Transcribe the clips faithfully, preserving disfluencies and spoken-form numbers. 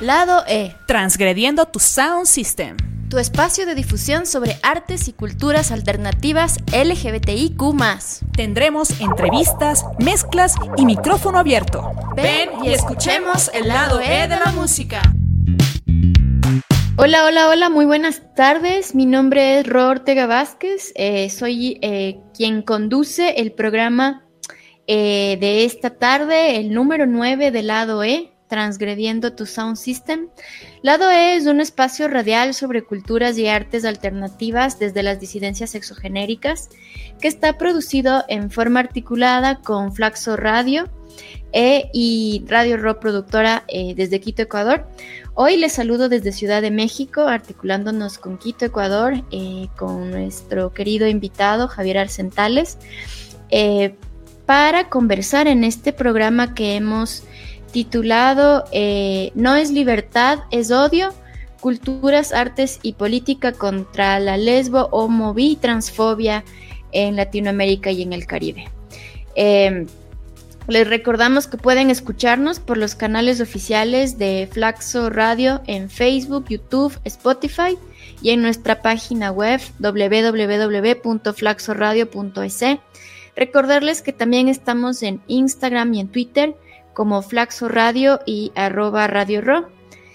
Lado E, Transgrediendo tu Sound System, tu espacio de difusión sobre artes y culturas alternativas L G B T I Q más. Tendremos entrevistas, mezclas y micrófono abierto. Ven y escuchemos el lado E de la música. Hola, hola, hola, muy buenas tardes. Mi nombre es Ro Ortega Vázquez. Eh, soy eh, quien conduce el programa eh, de esta tarde, el número nueve de Lado E, Transgrediendo tu Sound System. Lado E es un espacio radial sobre culturas y artes alternativas desde las disidencias sexogenéricas que está producido en forma articulada con Flaxo Radio E y Radio Ro Productora eh, desde Quito, Ecuador. Hoy les saludo desde Ciudad de México, articulándonos con Quito, Ecuador, eh, con nuestro querido invitado Javier Arcentales, eh, para conversar en este programa que hemos titulado eh, No es libertad, es odio, culturas, artes y política contra la lesbo, homo, bi, transfobia en Latinoamérica y en el Caribe. Eh, Les recordamos que pueden escucharnos por los canales oficiales de Flaxo Radio en Facebook, YouTube, Spotify y en nuestra página web doble u doble u doble u punto flaxo radio punto e s. Recordarles que también estamos en Instagram y en Twitter como Flaxo Radio y arroba Radio Ro.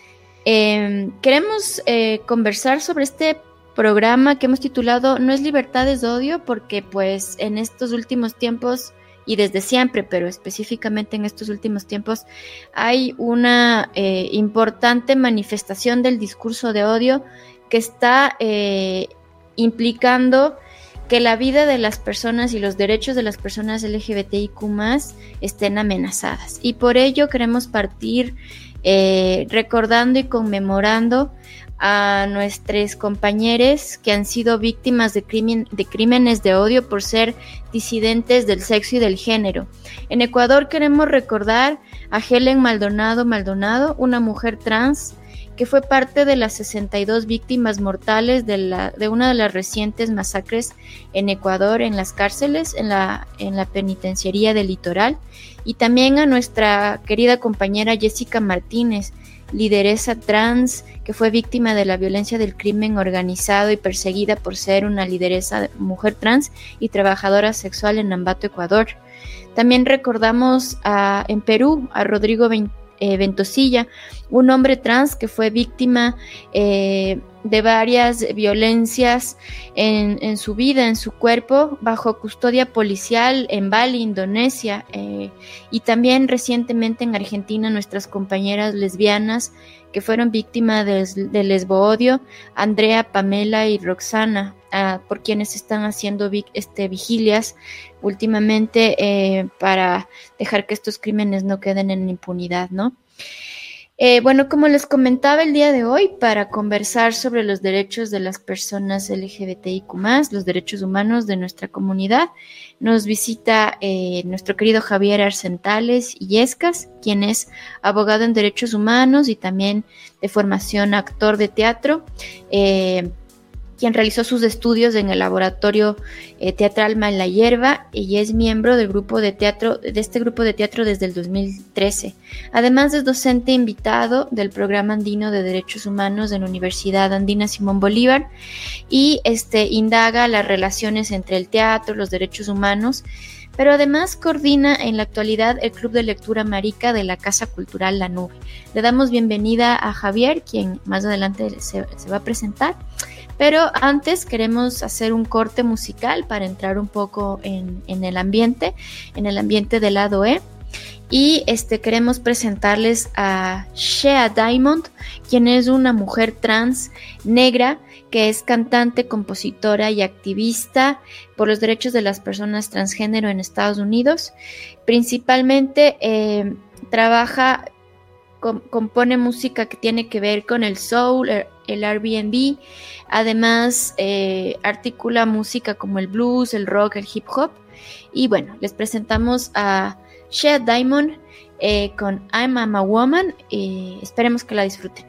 Eh, queremos eh, conversar sobre este programa que hemos titulado No es libertad, es odio, porque pues en estos últimos tiempos y desde siempre, pero específicamente en estos últimos tiempos, hay una eh, importante manifestación del discurso de odio que está eh, implicando que la vida de las personas y los derechos de las personas L G B T I Q más, estén amenazadas. Y por ello queremos partir eh, recordando y conmemorando a nuestros compañeros que han sido víctimas de, crimen, de crímenes de odio por ser disidentes del sexo y del género. En Ecuador queremos recordar a Helen Maldonado Maldonado, una mujer trans que fue parte de las sesenta y dos víctimas mortales de, la, de una de las recientes masacres en Ecuador, en las cárceles, en la, en la penitenciaría del Litoral, y también a nuestra querida compañera Jessica Martínez, lideresa trans que fue víctima de la violencia del crimen organizado y perseguida por ser una lideresa mujer trans y trabajadora sexual en Ambato, Ecuador. También recordamos a, en Perú a Rodrigo eh, Ventosilla, un hombre trans que fue víctima eh, de varias violencias en, en su vida, en su cuerpo, bajo custodia policial en Bali, Indonesia, eh, y también recientemente en Argentina nuestras compañeras lesbianas que fueron víctimas de, de lesboodio, Andrea, Pamela y Roxana, uh, por quienes están haciendo vi, este, vigilias últimamente eh, para dejar que estos crímenes no queden en impunidad, ¿no? Eh, bueno, como les comentaba el día de hoy, para conversar sobre los derechos de las personas L G B T I Q más, los derechos humanos de nuestra comunidad, nos visita eh, nuestro querido Javier Arcentales Illescas, quien es abogado en derechos humanos y también de formación actor de teatro, eh, quien realizó sus estudios en el laboratorio eh, teatral Mal la Hierba y es miembro del grupo de teatro, de este grupo de teatro desde el dos mil trece. Además es docente invitado del Programa Andino de Derechos Humanos de la Universidad Andina Simón Bolívar y este, indaga las relaciones entre el teatro, los derechos humanos, pero además coordina en la actualidad el Club de Lectura Marica de la Casa Cultural La Nube. Le damos bienvenida a Javier, quien más adelante se, se va a presentar. Pero antes queremos hacer un corte musical para entrar un poco en, en el ambiente, en el ambiente del lado E. Y este, queremos presentarles a Shea Diamond, quien es una mujer trans negra que es cantante, compositora y activista por los derechos de las personas transgénero en Estados Unidos. Principalmente eh, trabaja, com- compone música que tiene que ver con el soul, el, el Airbnb. Además, eh, articula música como el blues, el rock, el hip hop. Y bueno, les presentamos a Shea Diamond eh, con I'm, I'm a Woman. Eh, esperemos que la disfruten.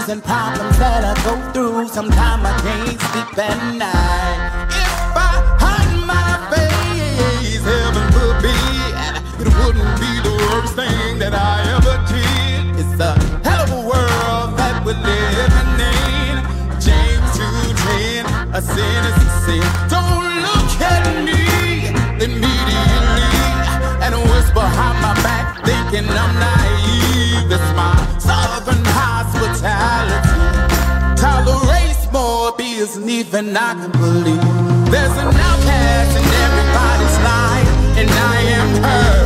trials and problems that I go through. Sometimes I can't sleep at night. If I hide my face, heaven forbid, it wouldn't be the worst thing that I ever did. It's a hell of a world that we're living in. James two ten, a sin is a sin. Don't look at me immediately and whisper behind my back, thinking I'm naive. It's my southern hospitality. Tolerates more business than I can believe. There's an outcast in everybody's life, and I am her.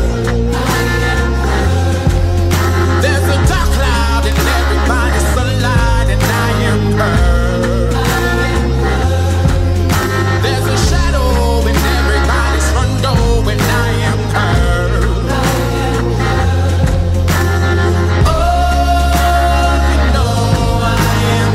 There's a dark cloud in everybody's sunlight, and I am her. There's a shadow in everybody's front door, and I am her. Oh, you know I am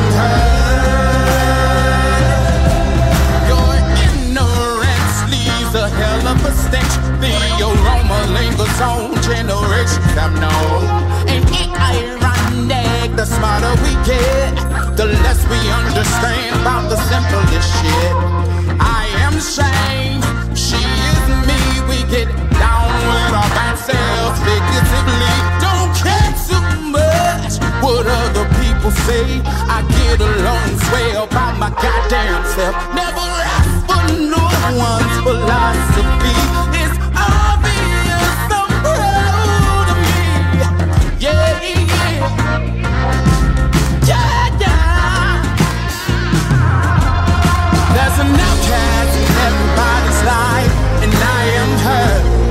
her. Your ignorance leaves a hell of a stench. The aroma lingers on generations I've known. And it ironic, the smarter we get, the less we understand about the simplest shit. I am ashamed, she is me. We get down with our bad selves figuratively. Don't care too much what other people say. I get along swell by my goddamn self. Never ask for no one's philosophy. It's obvious I'm proud of me. Yeah, yeah, yeah, yeah. There's an outcast in everybody's life, and I am her.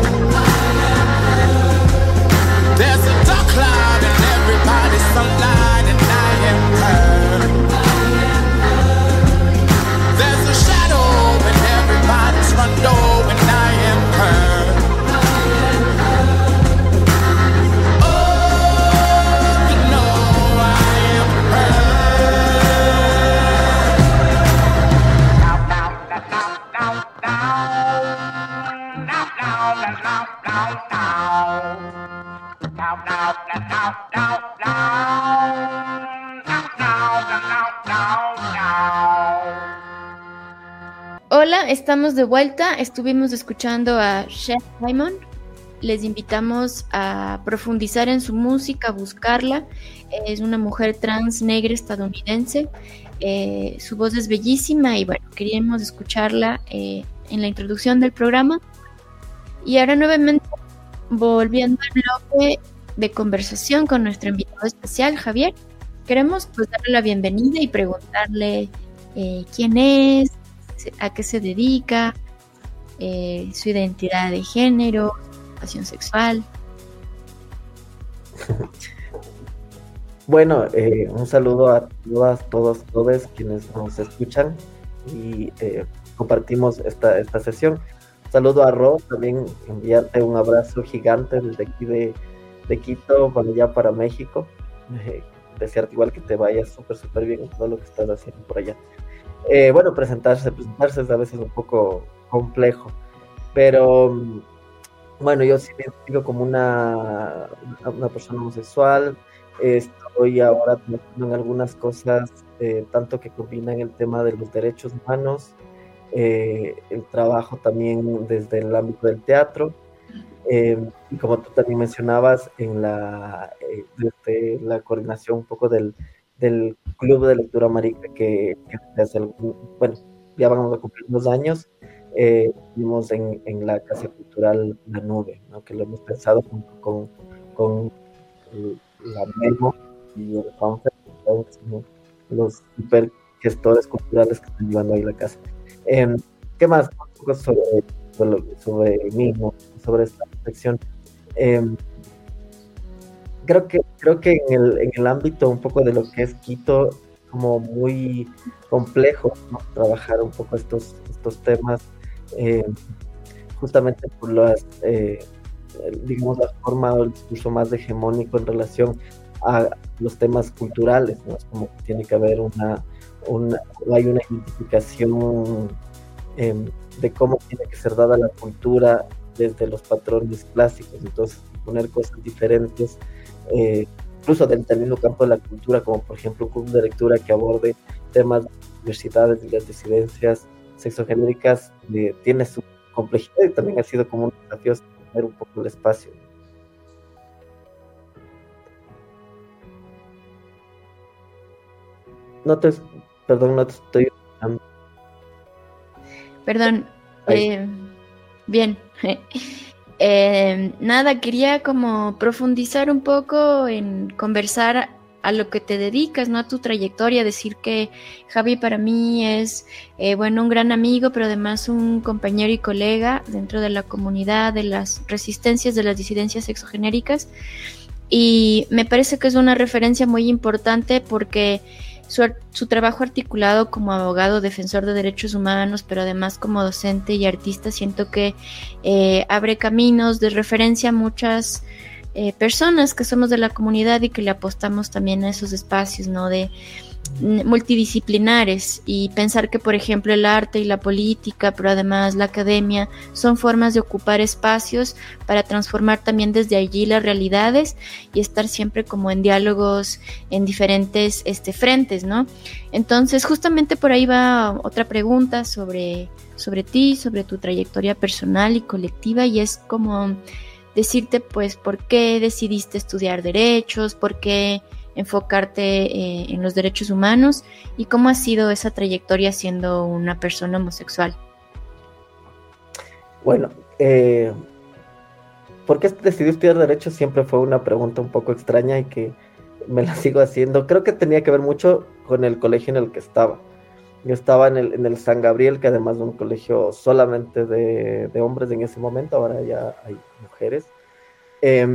There's a dark cloud in everybody's sunlight, and I am her. There's a shadow in everybody's front door, and I am her. Oh, you know I am her. Hola, estamos de vuelta. Estuvimos escuchando a Chef Diamond. Les invitamos a profundizar en su música, a buscarla. Es una mujer trans negra estadounidense. Eh, su voz es bellísima y bueno, queríamos escucharla eh, en la introducción del programa. Y ahora nuevamente volviendo al bloque de conversación con nuestro invitado especial, Javier. Queremos pues darle la bienvenida y preguntarle eh, quién es, a qué se dedica, eh, su identidad de género, orientación sexual. Bueno, eh, un saludo a todas, todos, todos quienes nos escuchan y eh, compartimos esta, esta sesión. Un saludo a Ro, también enviarte un abrazo gigante desde aquí de, de Quito, para allá para México. Eh, desearte igual que te vaya súper, súper bien en todo lo que estás haciendo por allá. Eh, bueno, presentarse, presentarse es a veces un poco complejo, pero bueno, yo sí me identifico como una, una persona homosexual. Eh, estoy ahora trabajando en algunas cosas, eh, tanto que combinan el tema de los derechos humanos, eh, el trabajo también desde el ámbito del teatro, eh, y como tú también mencionabas, en la, eh, desde la coordinación un poco del del Club de Lectura Marica, que, que hace algún, bueno, ya vamos a cumplir dos años, eh, vimos en, en la Casa Cultural La Nube, ¿no? Que lo hemos pensado junto con, con la Memo y el Juanfer, que son los super gestores culturales que están llevando ahí la casa. Eh, ¿Qué más? Un poco sobre, sobre, sobre mí, ¿no? Sobre esta sección. Eh, Creo que, creo que en el, en el ámbito un poco de lo que es Quito, como muy complejo, ¿no? Trabajar un poco estos, estos temas, eh, justamente por las, eh, digamos, la forma o el discurso más hegemónico en relación a los temas culturales, ¿no? Es como que tiene que haber una, una hay una identificación eh, de cómo tiene que ser dada la cultura desde los patrones clásicos, entonces poner cosas diferentes, Eh, incluso dentro del mismo campo de la cultura, como por ejemplo un club de lectura que aborde temas de diversidades y las disidencias sexogenéricas, eh, tiene su complejidad y también ha sido como un desafío tener un poco el espacio. No te, perdón, no te estoy escuchando. Perdón, eh, bien. eh, nada, quería como profundizar un poco en conversar a lo que te dedicas, ¿no? A tu trayectoria, decir que Javi para mí es, eh, bueno, un gran amigo, pero además un compañero y colega dentro de la comunidad de las resistencias de las disidencias sexogenéricas, y me parece que es una referencia muy importante porque Su, su trabajo articulado como abogado defensor de derechos humanos, pero además como docente y artista, siento que eh, abre caminos de referencia a muchas eh, personas que somos de la comunidad y que le apostamos también a esos espacios, ¿no? De multidisciplinares, y pensar que, por ejemplo, el arte y la política, pero además la academia, son formas de ocupar espacios para transformar también desde allí las realidades y estar siempre como en diálogos en diferentes este, frentes, ¿no? Entonces, justamente por ahí va otra pregunta sobre, sobre ti, sobre tu trayectoria personal y colectiva, y es como decirte, pues, ¿por qué decidiste estudiar derechos? ¿Por qué enfocarte eh, en los derechos humanos? ¿Y cómo ha sido esa trayectoria siendo una persona homosexual? Bueno, eh, ¿por qué decidí estudiar Derecho? Siempre fue una pregunta un poco extraña y que me la sigo haciendo. Creo que tenía que ver mucho con el colegio en el que estaba. Yo estaba en el, en el San Gabriel, que además de un colegio solamente de, de hombres en ese momento, ahora ya hay mujeres. Eh,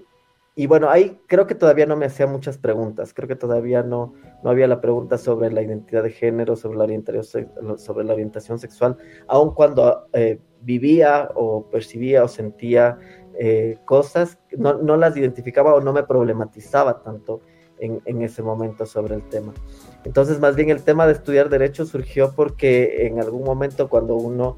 Y bueno, ahí creo que todavía no me hacía muchas preguntas, creo que todavía no, no había la pregunta sobre la identidad de género, sobre la orientación, sobre la orientación sexual, aun cuando eh, vivía o percibía o sentía eh, cosas, no, no las identificaba o no me problematizaba tanto en, en ese momento sobre el tema. Entonces, más bien el tema de estudiar Derecho surgió porque en algún momento cuando uno...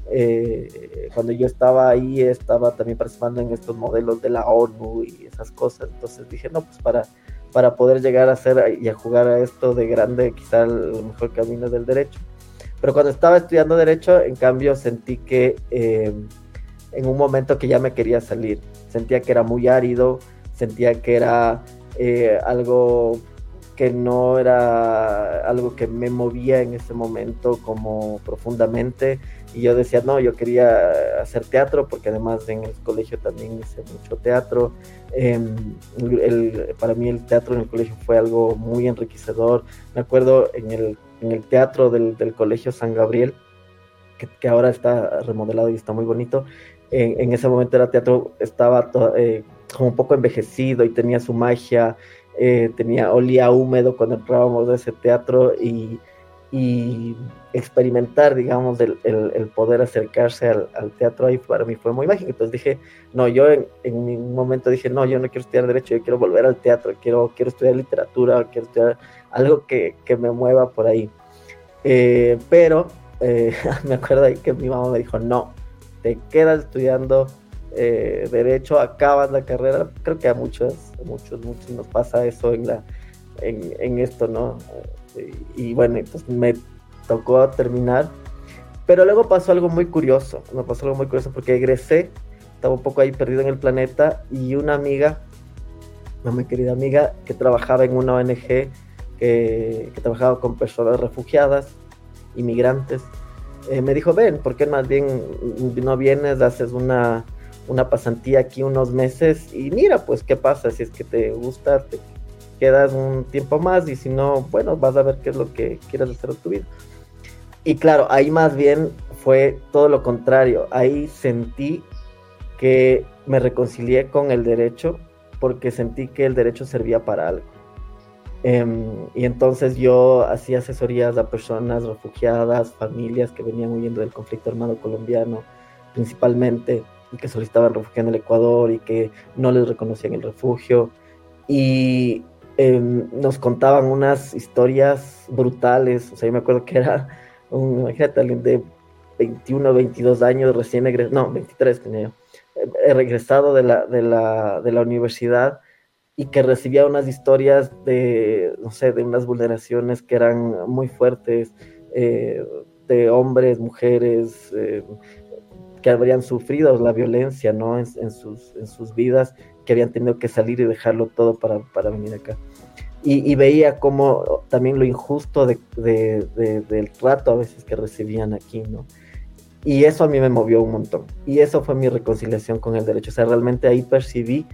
Eh, cuando yo estaba ahí estaba también participando en estos modelos de la ONU y esas cosas, entonces dije no, pues para, para poder llegar a hacer y a jugar a esto de grande, quizá el mejor camino del derecho. Pero cuando estaba estudiando Derecho, en cambio sentí que eh, en un momento que ya me quería salir, sentía que era muy árido, sentía que era eh, algo que no era algo que me movía en ese momento como profundamente, y yo decía, no, yo quería hacer teatro, porque además en el colegio también hice mucho teatro. Eh, el, para mí el teatro en el colegio fue algo muy enriquecedor. Me acuerdo en el, en el teatro del, del colegio San Gabriel, que, que ahora está remodelado y está muy bonito, en, en ese momento era teatro, estaba to, eh, como un poco envejecido y tenía su magia. Eh, tenía, olía húmedo cuando entrábamos a ese teatro, y, y experimentar, digamos, el, el, el poder acercarse al, al teatro ahí para mí fue muy mágico. Entonces dije, no, yo en, en un momento dije, no, yo no quiero estudiar Derecho, yo quiero volver al teatro, quiero, quiero estudiar literatura, quiero estudiar algo que, que me mueva por ahí. Eh, pero eh, me acuerdo ahí que mi mamá me dijo, no, te quedas estudiando Eh, derecho, acabas la carrera. Creo que a muchos, muchos, muchos nos pasa eso en la, en, en esto, ¿no? Y, y bueno, entonces me tocó terminar, pero luego pasó algo muy curioso, me pasó algo muy curioso porque egresé, estaba un poco ahí perdido en el planeta, y una amiga, una muy querida amiga, que trabajaba en una O N G, que, que trabajaba con personas refugiadas, inmigrantes, eh, me dijo, ven, ¿por qué más bien no vienes, haces una una pasantía aquí unos meses y mira pues qué pasa, si es que te gusta te quedas un tiempo más, y si no, bueno, vas a ver qué es lo que quieres hacer en tu vida? Y claro, ahí más bien fue todo lo contrario, ahí sentí que me reconcilié con el derecho, porque sentí que el derecho servía para algo. Um, y entonces yo hacía asesorías a personas refugiadas, familias que venían huyendo del conflicto armado colombiano principalmente, y que solicitaban refugio en el Ecuador y que no les reconocían el refugio, y eh, nos contaban unas historias brutales. O sea, yo me acuerdo que era un, imagínate, alguien de veintiuno, veintidós años, recién egresado, no, veintitrés tenía yo, he regresado de la, de la, de la universidad, y que recibía unas historias de, no sé, de unas vulneraciones que eran muy fuertes, eh, de hombres, mujeres, eh, que habrían sufrido la violencia, ¿no? En, en, sus, en sus vidas, que habían tenido que salir y dejarlo todo para, para venir acá. Y, y veía como también lo injusto de, de, de, del trato a veces que recibían aquí, ¿no? Y eso a mí me movió un montón. Y eso fue mi reconciliación con el derecho. O sea, realmente ahí percibí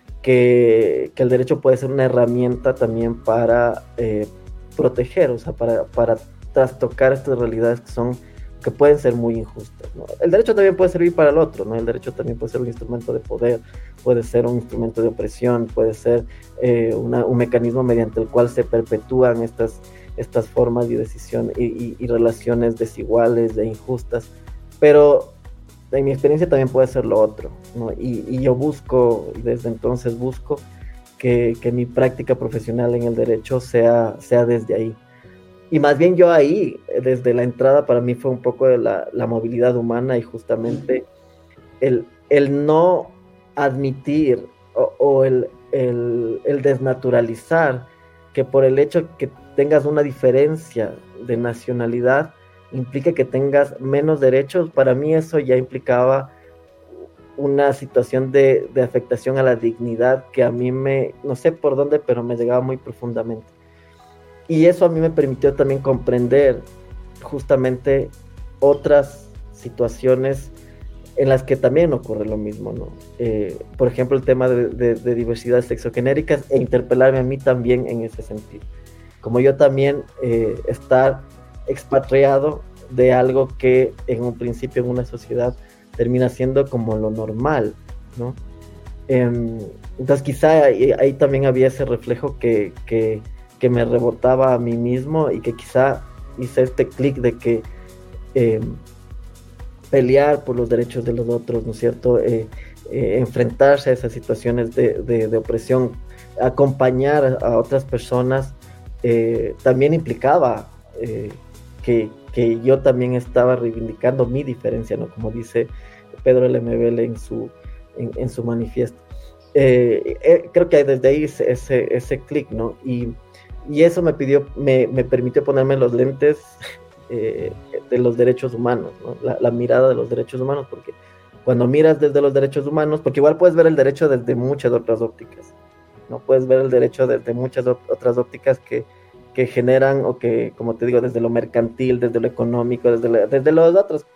que, que el derecho puede ser una herramienta también para eh, proteger, o sea, para, para trastocar estas realidades que son, que pueden ser muy injustas, ¿no? El derecho también puede servir para el otro, ¿no? El derecho también puede ser un instrumento de poder, puede ser un instrumento de opresión, puede ser eh, una, un mecanismo mediante el cual se perpetúan estas, estas formas de decisión y, y, y relaciones desiguales e injustas, pero en mi experiencia también puede ser lo otro, ¿no? Y, y yo busco, desde entonces busco que, que mi práctica profesional en el derecho sea, sea desde ahí. Y más bien yo ahí, desde la entrada, para mí fue un poco de la, la movilidad humana y justamente el, el no admitir o, o el, el, el desnaturalizar que por el hecho que tengas una diferencia de nacionalidad implica que tengas menos derechos. Para mí eso ya implicaba una situación de, de afectación a la dignidad que a mí me, no sé por dónde, pero me llegaba muy profundamente. Y eso a mí me permitió también comprender justamente otras situaciones en las que también ocurre lo mismo, ¿no? Eh, por ejemplo, el tema de, de, de diversidades sexogenéricas e interpelarme a mí también en ese sentido. Como yo también eh, estar expatriado de algo que en un principio en una sociedad termina siendo como lo normal, ¿no? Eh, entonces quizá ahí, ahí también había ese reflejo que... que que me rebotaba a mí mismo y que quizá hice este clic de que eh, pelear por los derechos de los otros, ¿no es cierto? Eh, eh, enfrentarse a esas situaciones de, de, de opresión, acompañar a otras personas, eh, también implicaba eh, que, que yo también estaba reivindicando mi diferencia, ¿no? Como dice Pedro Lemebel en su, en, en su manifiesto. Eh, eh, creo que desde ahí ese, ese, ese clic, ¿no? Y Y eso me pidió, me, me permitió ponerme los lentes eh, de los derechos humanos, ¿no? la, la mirada de los derechos humanos, porque cuando miras desde los derechos humanos, porque igual puedes ver el derecho desde muchas otras ópticas, ¿no? Puedes ver el derecho desde muchas otras ópticas que, que generan, o que, como te digo, desde lo mercantil, desde lo económico, desde, la, desde los otros,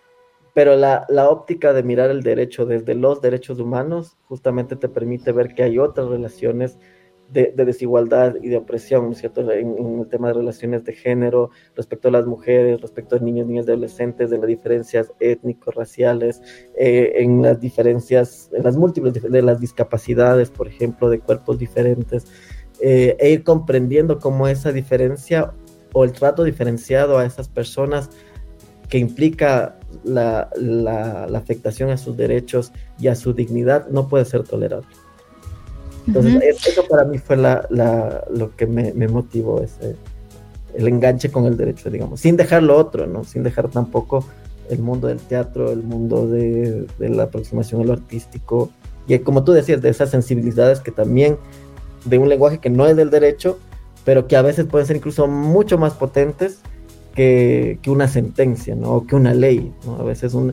pero la, la óptica de mirar el derecho desde los derechos humanos justamente te permite ver que hay otras relaciones De, de desigualdad y de opresión, ¿no es cierto? En, en el tema de relaciones de género, respecto a las mujeres, respecto a niños, niñas y adolescentes, de las diferencias étnico-raciales, eh, en las diferencias, en las múltiples, de las discapacidades, por ejemplo, de cuerpos diferentes, eh, e ir comprendiendo cómo esa diferencia o el trato diferenciado a esas personas que implica la, la, la afectación a sus derechos y a su dignidad no puede ser tolerable. Entonces, uh-huh. eso para mí fue la, la, lo que me, me motivó, ese, el enganche con el derecho, digamos, sin dejar lo otro, ¿no? Sin dejar tampoco el mundo del teatro, el mundo de, de la aproximación a lo artístico, y como tú decías, de esas sensibilidades que también, de un lenguaje que no es del derecho, pero que a veces pueden ser incluso mucho más potentes que, que una sentencia, ¿no? O que una ley, ¿no? A veces un,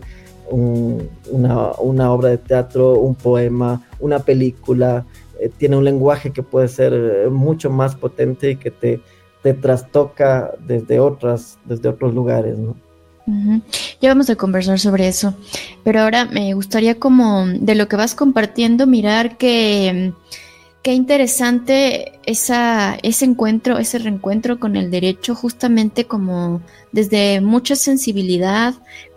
un, una, una obra de teatro, un poema, una película, Eh, tiene un lenguaje que puede ser eh, mucho más potente y que te, te trastoca desde otras, desde otros lugares, ¿no? Uh-huh. Ya vamos a conversar sobre eso, pero ahora me gustaría, como de lo que vas compartiendo, mirar que qué interesante esa, ese encuentro, ese reencuentro con el derecho, justamente como desde mucha sensibilidad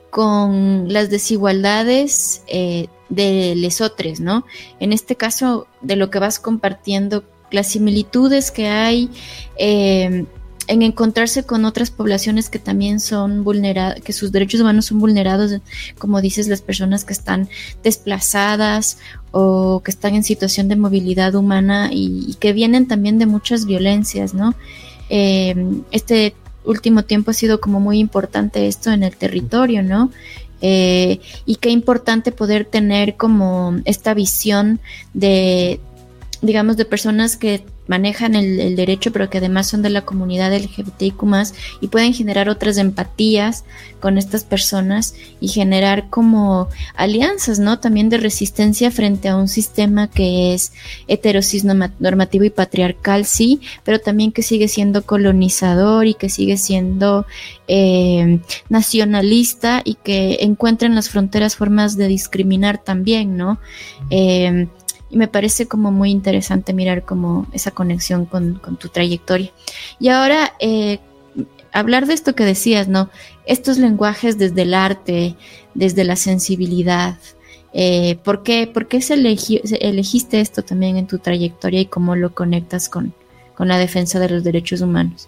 con las desigualdades eh, de lesotres, ¿no? En este caso, de lo que vas compartiendo, las similitudes que hay eh, en encontrarse con otras poblaciones que también son vulneradas, que sus derechos humanos son vulnerados, como dices, las personas que están desplazadas o que están en situación de movilidad humana y, y que vienen también de muchas violencias, ¿no? Eh, este último tiempo ha sido como muy importante esto en el territorio, ¿no? Eh, y qué importante poder tener como esta visión de, digamos, de personas que manejan el, el derecho, pero que además son de la comunidad L G B T I Q más, y pueden generar otras empatías con estas personas y generar como alianzas, ¿no? También de resistencia frente a un sistema que es heterosis normativo y patriarcal, sí, pero también que sigue siendo colonizador y que sigue siendo eh, nacionalista y que encuentra en las fronteras formas de discriminar también, ¿no? Eh, Y me parece como muy interesante mirar como esa conexión con, con tu trayectoria. Y ahora, eh, hablar de esto que decías, ¿no? Estos lenguajes desde el arte, desde la sensibilidad. Eh, ¿por qué, por qué se elegi- elegiste esto también en tu trayectoria y cómo lo conectas con, con la defensa de los derechos humanos?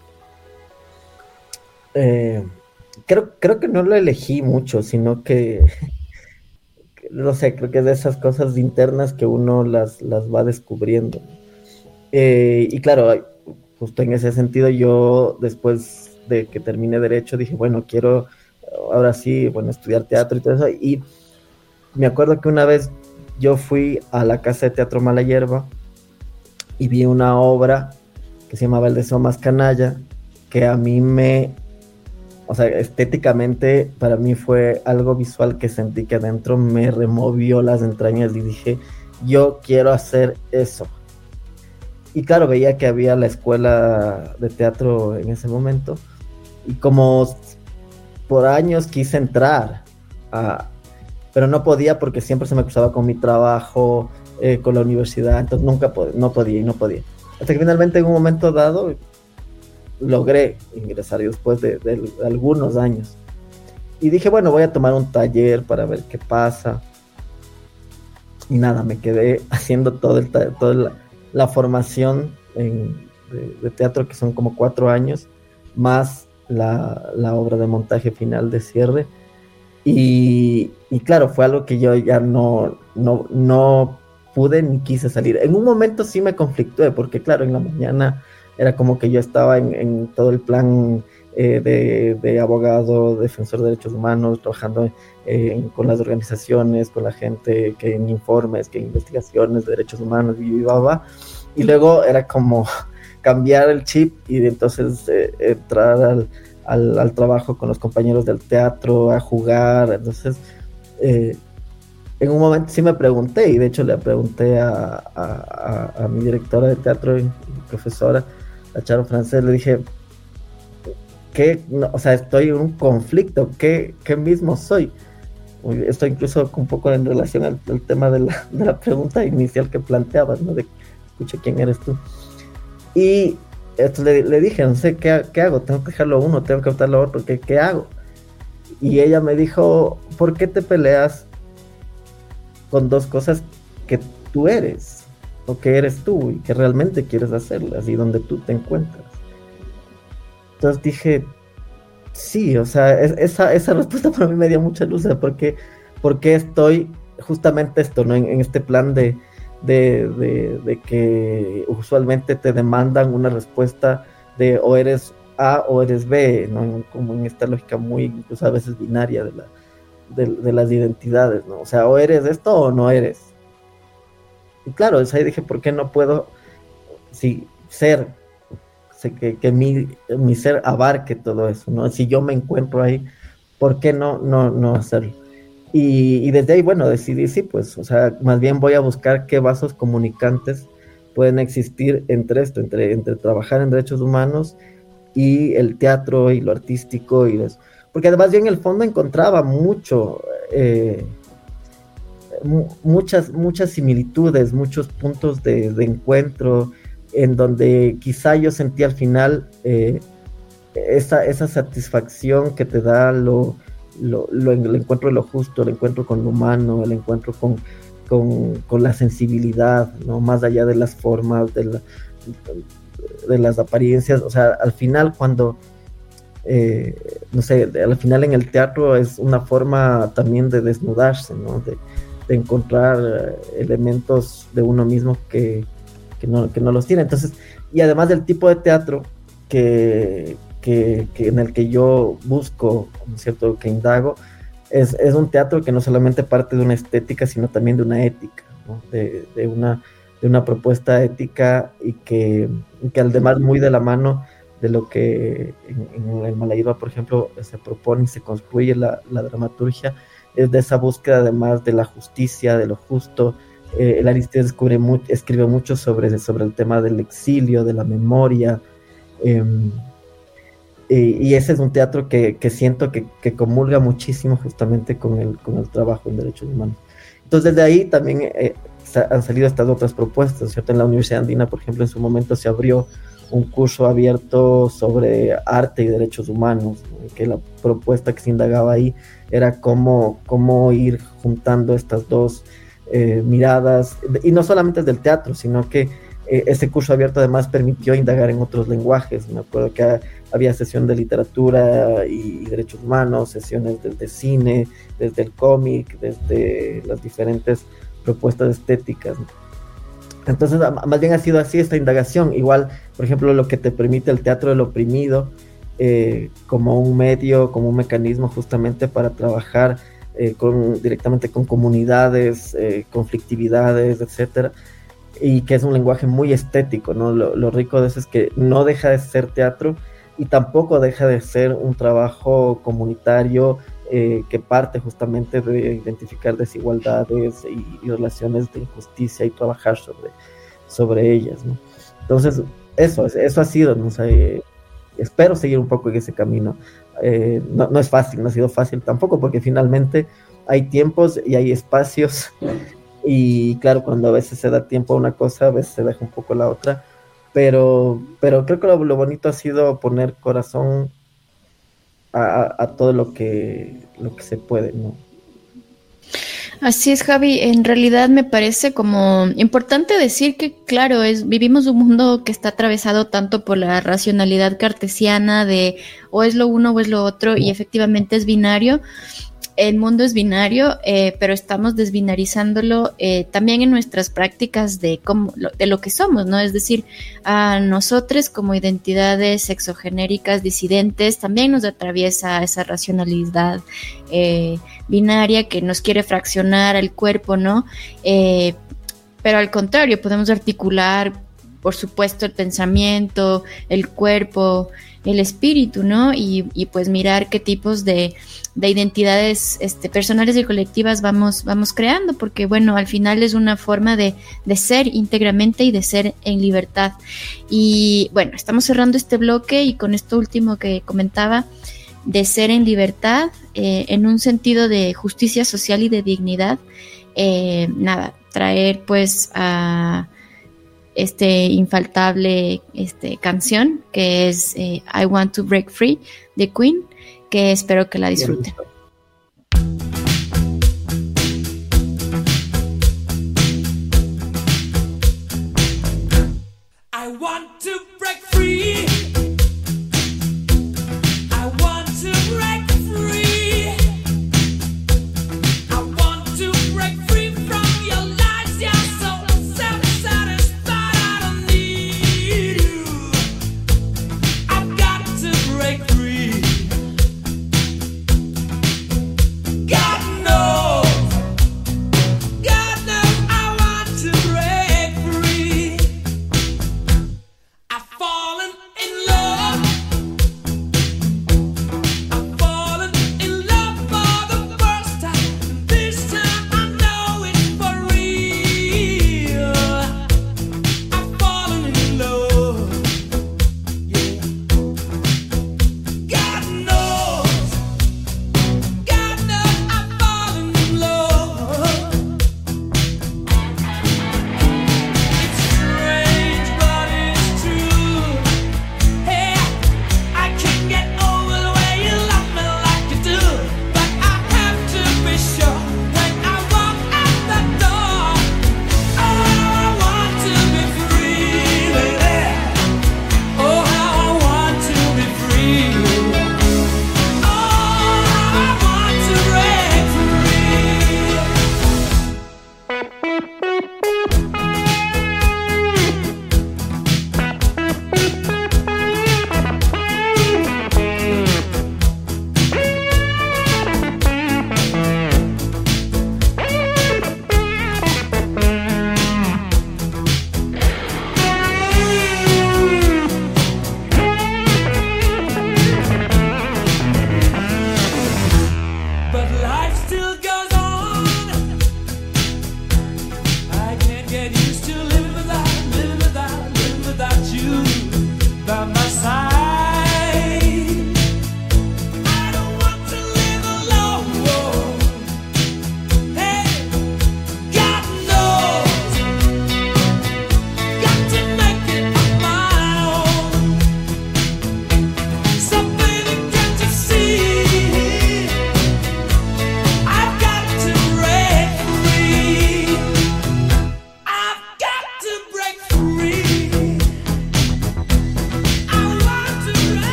Eh, creo, creo que no lo elegí mucho, sino que... no sé, creo que es de esas cosas internas que uno las, las va descubriendo. Eh, y claro, justo en ese sentido, yo después de que terminé Derecho dije, bueno, quiero ahora sí, bueno, estudiar teatro y todo eso. Y me acuerdo que una vez yo fui a la Casa de Teatro Mala Hierba y vi una obra que se llamaba El Deseo Más Canalla, que a mí me... O sea, estéticamente para mí fue algo visual que sentí que adentro me removió las entrañas y dije, yo quiero hacer eso. Y claro, veía que había la escuela de teatro en ese momento y como por años quise entrar, a, pero no podía porque siempre se me cruzaba con mi trabajo, eh, con la universidad, entonces nunca pod- no podía y no podía. Hasta que finalmente en un momento dado... logré ingresar después de, de, de algunos años. Y dije, bueno, voy a tomar un taller para ver qué pasa. Y nada, me quedé haciendo todo el, toda la, la formación en, de, de teatro, que son como cuatro años, más la, la obra de montaje final de cierre. Y, y claro, fue algo que yo ya no, no, no pude ni quise salir. En un momento sí me conflictué, porque claro, en la mañana... era como que yo estaba en, en todo el plan eh, de, de abogado, defensor de derechos humanos, trabajando eh, con las organizaciones, con la gente que en informes, que en investigaciones de derechos humanos, y vivaba. Y luego era como cambiar el chip y entonces eh, entrar al, al, al trabajo con los compañeros del teatro, a jugar. Entonces, eh, en un momento sí me pregunté, y de hecho le pregunté a, a, a, a mi directora de teatro y profesora, a Charo Francés, le dije, ¿qué? No, o sea, estoy en un conflicto, ¿qué, qué mismo soy? Esto incluso un poco en relación al, al tema de la, de la pregunta inicial que planteabas, ¿no? De, escucha, ¿quién eres tú? Y esto le, le dije, no sé, ¿qué, ¿qué hago? Tengo que dejarlo uno, tengo que optar lo otro, ¿qué, ¿qué hago? Y ella me dijo, ¿por qué te peleas con dos cosas que tú eres? O que eres tú y que realmente quieres hacerlas y donde tú te encuentras. Entonces dije, sí, o sea, es, esa, esa respuesta para mí me dio mucha luz, porque, porque estoy justamente esto, ¿no? En, en este plan de, de, de, de que usualmente te demandan una respuesta de o eres A o eres B, ¿no? Como en esta lógica muy, incluso a veces binaria de, la, de, de las identidades, ¿no? O sea, o eres esto o no eres. Y claro, o sea, ahí dije, ¿por qué no puedo sí, ser, sé que, que mi, mi ser abarque todo eso, ¿no? Si yo me encuentro ahí, ¿por qué no, no, no hacerlo? Y, y desde ahí, bueno, decidí, sí, pues, o sea, más bien voy a buscar qué vasos comunicantes pueden existir entre esto, entre, entre trabajar en derechos humanos y el teatro y lo artístico y eso. Porque además yo en el fondo encontraba mucho... Eh, muchas, muchas similitudes, muchos puntos de, de encuentro en donde quizá yo sentí al final eh, esa, esa satisfacción que te da lo, lo, lo, el encuentro de lo justo, el encuentro con lo humano, el encuentro con, con, con la sensibilidad, ¿no? Más allá de las formas, de, la, de las apariencias. O sea, al final cuando eh, no sé, al final en el teatro es una forma también de desnudarse, ¿no? De, de encontrar elementos de uno mismo que, que, no, que no los tiene. Entonces, y además del tipo de teatro que, que, que en el que yo busco, ¿no es cierto?, que indago, es, es un teatro que no solamente parte de una estética, sino también de una ética, ¿no? de, de, una, de una propuesta ética y que, y que además muy de la mano de lo que en, en el Malayilwa, por ejemplo, se propone y se construye la, la dramaturgia, es de esa búsqueda además de la justicia, de lo justo. Eh, el Aristíades descubre mu- escribe mucho sobre, sobre el tema del exilio, de la memoria, eh, y, y ese es un teatro que, que siento que, que comulga muchísimo justamente con el, con el trabajo en derechos humanos. Entonces desde ahí también eh, han salido estas otras propuestas, ¿cierto? En la Universidad Andina, por ejemplo, en su momento se abrió un curso abierto sobre arte y derechos humanos, ¿no? Que la propuesta que se indagaba ahí era cómo, cómo ir juntando estas dos eh, miradas, y no solamente del teatro, sino que eh, ese curso abierto además permitió indagar en otros lenguajes. Me acuerdo que había sesión de literatura y, y derechos humanos, sesiones desde cine, desde el cómic, desde las diferentes propuestas estéticas, ¿no? Entonces, más bien ha sido así esta indagación. Igual, por ejemplo, lo que te permite el teatro del oprimido eh, como un medio, como un mecanismo justamente para trabajar eh, con, directamente con comunidades, eh, conflictividades, etcétera, y que es un lenguaje muy estético, ¿no? Lo, lo rico de eso es que no deja de ser teatro y tampoco deja de ser un trabajo comunitario Eh, que parte justamente de identificar desigualdades y, y relaciones de injusticia y trabajar sobre, sobre ellas, ¿no? Entonces, eso, eso ha sido, ¿no? O sea, eh, espero seguir un poco en ese camino. Eh, no, no es fácil, no ha sido fácil tampoco, porque finalmente hay tiempos y hay espacios, y claro, cuando a veces se da tiempo a una cosa, a veces se deja un poco la otra, pero, pero creo que lo, lo bonito ha sido poner corazón A, a todo lo que, lo que se puede, ¿no? Así es, Javi. En realidad me parece como importante decir que, claro, es vivimos un mundo que está atravesado tanto por la racionalidad cartesiana de o es lo uno o es lo otro, y efectivamente es binario. El mundo es binario, eh, pero estamos desbinarizándolo eh, también en nuestras prácticas de, cómo, de lo que somos, ¿no? Es decir, a nosotros como identidades sexogenéricas disidentes también nos atraviesa esa racionalidad eh, binaria que nos quiere fraccionar el cuerpo, ¿no? Eh, pero al contrario, podemos articular, por supuesto, el pensamiento, el cuerpo, el espíritu, ¿no? Y, y pues mirar qué tipos de, de identidades este, personales y colectivas vamos, vamos creando, porque bueno, al final es una forma de, de ser íntegramente y de ser en libertad. Y bueno, estamos cerrando este bloque y con esto último que comentaba, de ser en libertad, eh, en un sentido de justicia social y de dignidad, eh, nada, traer pues a este infaltable este, canción que es eh, I Want to Break Free de Queen, que espero que la disfruten. I want to break free. I want to break free. I want to break free from your lies. You're so self-satisfied. I don't need you. I've got to break free.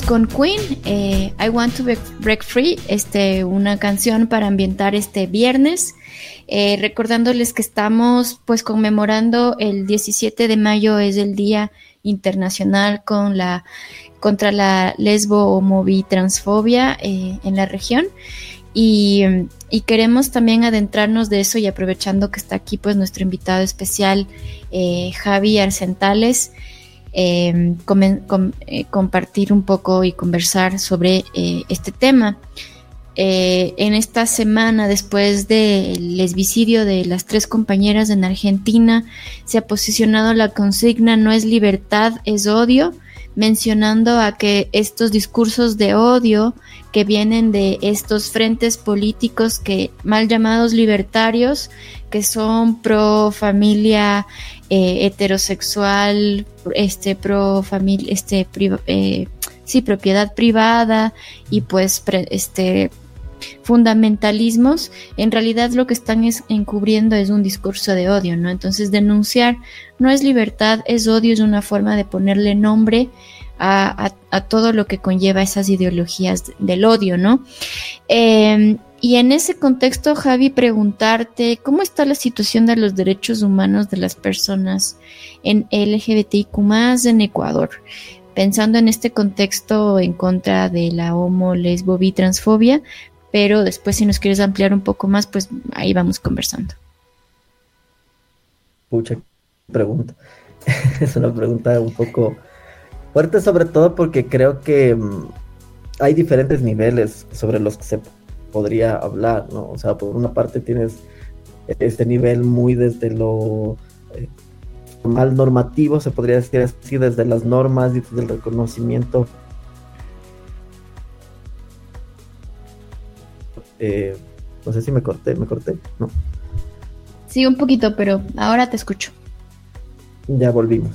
con Queen, eh, I Want to Break, Break Free, este, una canción para ambientar este viernes, eh, recordándoles que estamos pues conmemorando el diecisiete de mayo, es el Día Internacional con la, contra la lesbo, homo, bi, transfobia eh, en la región. Y, y queremos también adentrarnos de eso, y aprovechando que está aquí pues nuestro invitado especial, eh, Javi Arcentales, eh, com, com, eh, compartir un poco y conversar sobre eh, este tema. Eh, en esta semana, después del lesbicidio de las tres compañeras en Argentina, se ha posicionado la consigna "No es libertad, es odio", mencionando a que estos discursos de odio que vienen de estos frentes políticos que mal llamados libertarios, que son pro familia eh, heterosexual, este pro familia, este priva, eh, sí, propiedad privada y pues pre, este fundamentalismos, en realidad lo que están es encubriendo es un discurso de odio, ¿no? Entonces denunciar no es libertad, es odio, es una forma de ponerle nombre a, a, a todo lo que conlleva esas ideologías del odio, ¿no? Eh, y en ese contexto, Javi, preguntarte, ¿cómo está la situación de los derechos humanos de las personas en L G B T I Q más, en Ecuador? Pensando en este contexto en contra de la homo, lesbo, bi, transfobia, pero después si nos quieres ampliar un poco más, pues ahí vamos conversando. Pucha pregunta. Es una pregunta un poco fuerte, sobre todo porque creo que um, hay diferentes niveles sobre los que se podría hablar, ¿no? O sea, por una parte tienes este nivel muy desde lo eh, formal normativo, se podría decir así, desde las normas y desde el reconocimiento. Eh, no sé si me corté, me corté, ¿no? Sí, un poquito, pero ahora te escucho. Ya volvimos.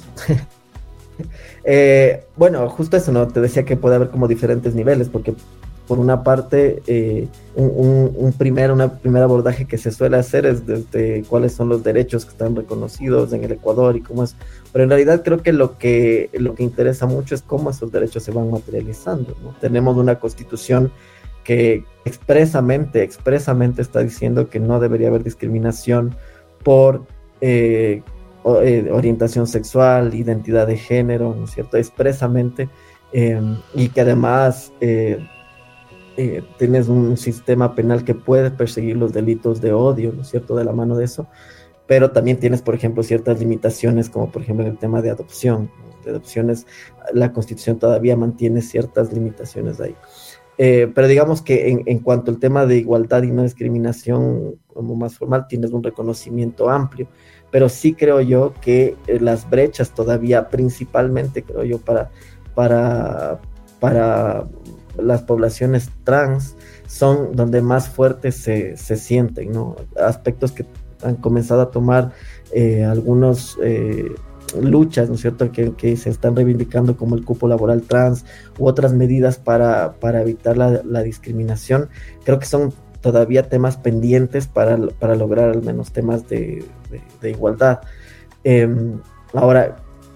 eh, bueno, justo eso, ¿no? Te decía que puede haber como diferentes niveles, porque por una parte, eh, un, un, un primer, una primer abordaje que se suele hacer es desde cuáles son los derechos que están reconocidos en el Ecuador y cómo es. Pero en realidad creo que lo que, lo que interesa mucho es cómo esos derechos se van materializando, ¿no? Tenemos una constitución que expresamente, expresamente está diciendo que no debería haber discriminación por eh, o, eh, orientación sexual, identidad de género, ¿no es cierto? Expresamente, eh, y que además eh, eh, tienes un sistema penal que puede perseguir los delitos de odio, ¿no es cierto?, de la mano de eso, pero también tienes, por ejemplo, ciertas limitaciones, como por ejemplo en el tema de adopción, ¿no? De adopciones, la Constitución todavía mantiene ciertas limitaciones ahí. Eh, pero digamos que en, en cuanto al tema de igualdad y no discriminación como más formal, tienes un reconocimiento amplio, pero sí creo yo que eh, las brechas todavía, principalmente creo yo, para, para, para las poblaciones trans, son donde más fuertes se, se sienten, ¿no? Aspectos que han comenzado a tomar eh, algunos... Eh, luchas, ¿no es cierto?, que, que se están reivindicando, como el cupo laboral trans u otras medidas para, para evitar la, la discriminación. Creo que son todavía temas pendientes para, para lograr al menos temas de, de, de igualdad. Eh, ahora,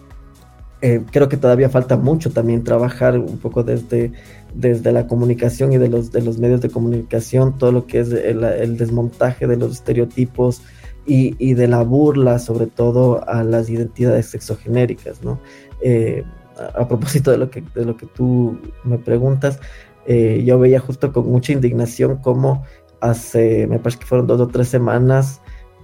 eh, creo que todavía falta mucho también trabajar un poco desde, desde la comunicación y de los, de los medios de comunicación, todo lo que es el, el desmontaje de los estereotipos Y, y de la burla, sobre todo, a las identidades sexogenéricas, ¿no? Eh, a, a propósito de lo que, de lo que tú me preguntas, eh, yo veía justo con mucha indignación cómo hace, me parece que fueron dos o tres semanas,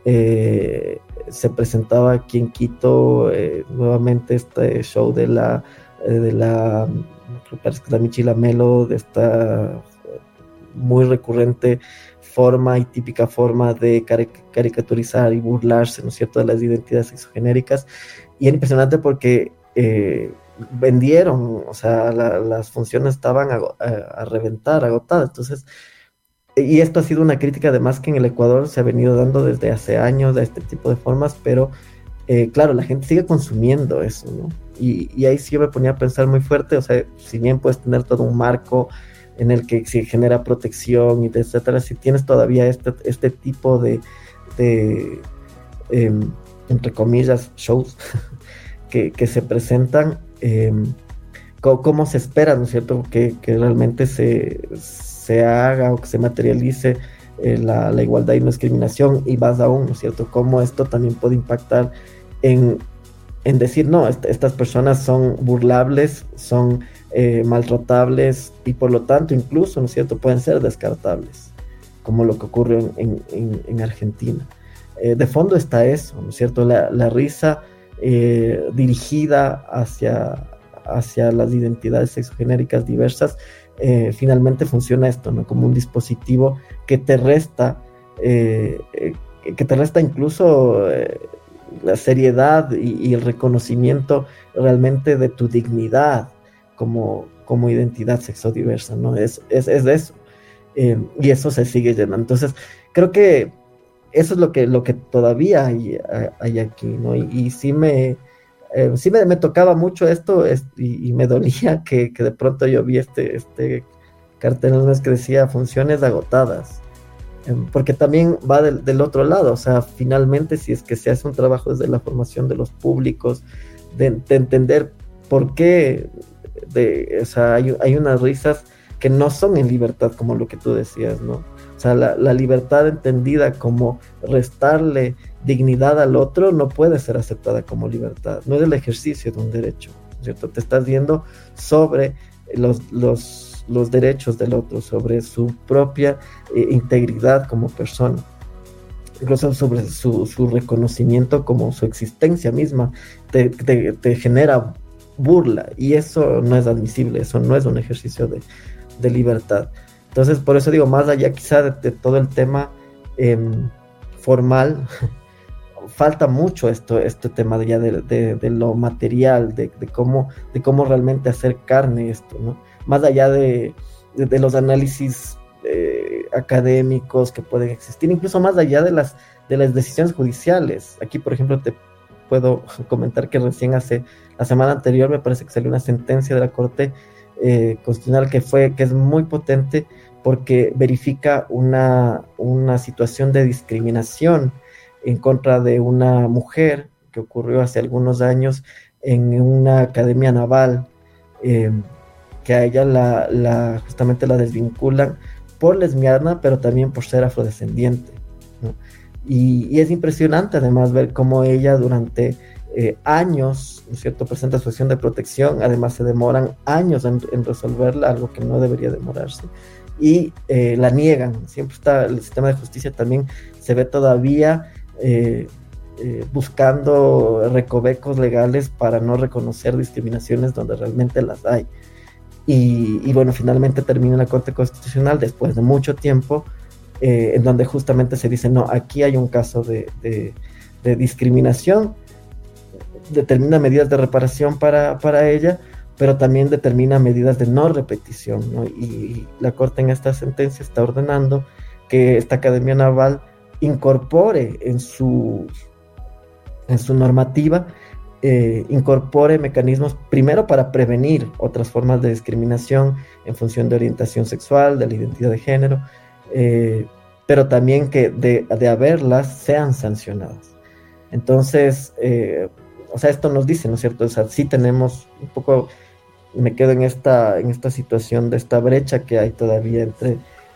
eh, se presentaba aquí en Quito eh, nuevamente este show de la, eh, de la, me parece que es la Michi Lamelo, de esta muy recurrente forma y típica forma de caric- caricaturizar y burlarse, ¿no es cierto?, de las identidades sexogenéricas. Y era impresionante porque eh, vendieron, o sea, la, las funciones estaban a, a, a reventar, agotadas. Entonces, y esto ha sido una crítica además que en el Ecuador se ha venido dando desde hace años a este tipo de formas, pero eh, claro, la gente sigue consumiendo eso, ¿no? Y, y ahí sí yo me ponía a pensar muy fuerte, o sea, si bien puedes tener todo un marco en el que se genera protección y etcétera, si tienes todavía este, este tipo de, de eh, entre comillas, shows que, que se presentan, eh, co- cómo se espera, ¿no es cierto?, que, que realmente se, se haga o que se materialice eh, la, la igualdad y no discriminación, y más aún, ¿no es cierto?, cómo esto también puede impactar en, en decir, no, est- estas personas son burlables, son eh, maltratables, y por lo tanto incluso, ¿no es cierto?, pueden ser descartables, como lo que ocurre en, en, en, en Argentina. Eh, de fondo está eso, ¿no es cierto?, la, la risa eh, dirigida hacia, hacia las identidades sexogenéricas diversas, eh, finalmente funciona esto, ¿no?, como un dispositivo que te resta, eh, eh, que te resta incluso eh, la seriedad y, y el reconocimiento realmente de tu dignidad como, como identidad sexodiversa, ¿no? Es, es, es de eso. Eh, y eso se sigue llenando. Entonces, creo que eso es lo que, lo que todavía hay, hay aquí, ¿no? Y, y sí me, eh, sí me, me tocaba mucho esto, es, y, y me dolía que, que de pronto yo vi este, este cartel en el que decía funciones agotadas, eh, porque también va del, del otro lado, o sea, finalmente si es que se hace un trabajo desde la formación de los públicos, de, de entender por qué, de, o sea, hay, hay unas risas que no son en libertad, como lo que tú decías, ¿no? O sea, la, la libertad entendida como restarle dignidad al otro no puede ser aceptada como libertad, no es el ejercicio de un derecho, ¿cierto? Te estás viendo sobre los, los, los derechos del otro, sobre su propia eh, integridad como persona, incluso sobre su, su reconocimiento como su existencia misma, te, te, te genera burla, y eso no es admisible, eso no es un ejercicio de, de libertad. Entonces, por eso digo, más allá quizá de, de todo el tema eh, formal, falta mucho esto, este tema de, ya de, de, de lo material, de, de, cómo, de cómo realmente hacer carne esto, ¿no? Más allá de, de, de los análisis eh, académicos que pueden existir, incluso más allá de las, de las decisiones judiciales. Aquí, por ejemplo, te puedo comentar que recién hace, la semana anterior me parece que salió una sentencia de la Corte Eh, constitucional que fue, que es muy potente, porque verifica una, una situación de discriminación en contra de una mujer que ocurrió hace algunos años en una academia naval, eh, que a ella la, la, justamente la desvinculan por lesbiana, pero también por ser afrodescendiente, ¿no? Y, y es impresionante además ver cómo ella durante Eh, años, ¿no es cierto?, presenta su acción de protección, además se demoran años en, en resolverla, algo que no debería demorarse, y eh, la niegan. Siempre está el sistema de justicia, también se ve todavía eh, eh, buscando recovecos legales para no reconocer discriminaciones donde realmente las hay. Y, y bueno, finalmente termina la Corte Constitucional después de mucho tiempo, eh, en donde justamente se dice, no, aquí hay un caso de, de, de discriminación, determina medidas de reparación para, para ella, pero también determina medidas de no repetición, ¿no? Y, y la Corte en esta sentencia está ordenando que esta Academia Naval incorpore en su, en su normativa, eh, incorpore mecanismos primero para prevenir otras formas de discriminación en función de orientación sexual, de la identidad de género, eh, pero también que de, de haberlas sean sancionadas. Entonces, eh, o sea, esto nos dice, ¿no es cierto? O sea, sí tenemos un poco, me quedo en esta, en esta situación de esta brecha que hay todavía entre,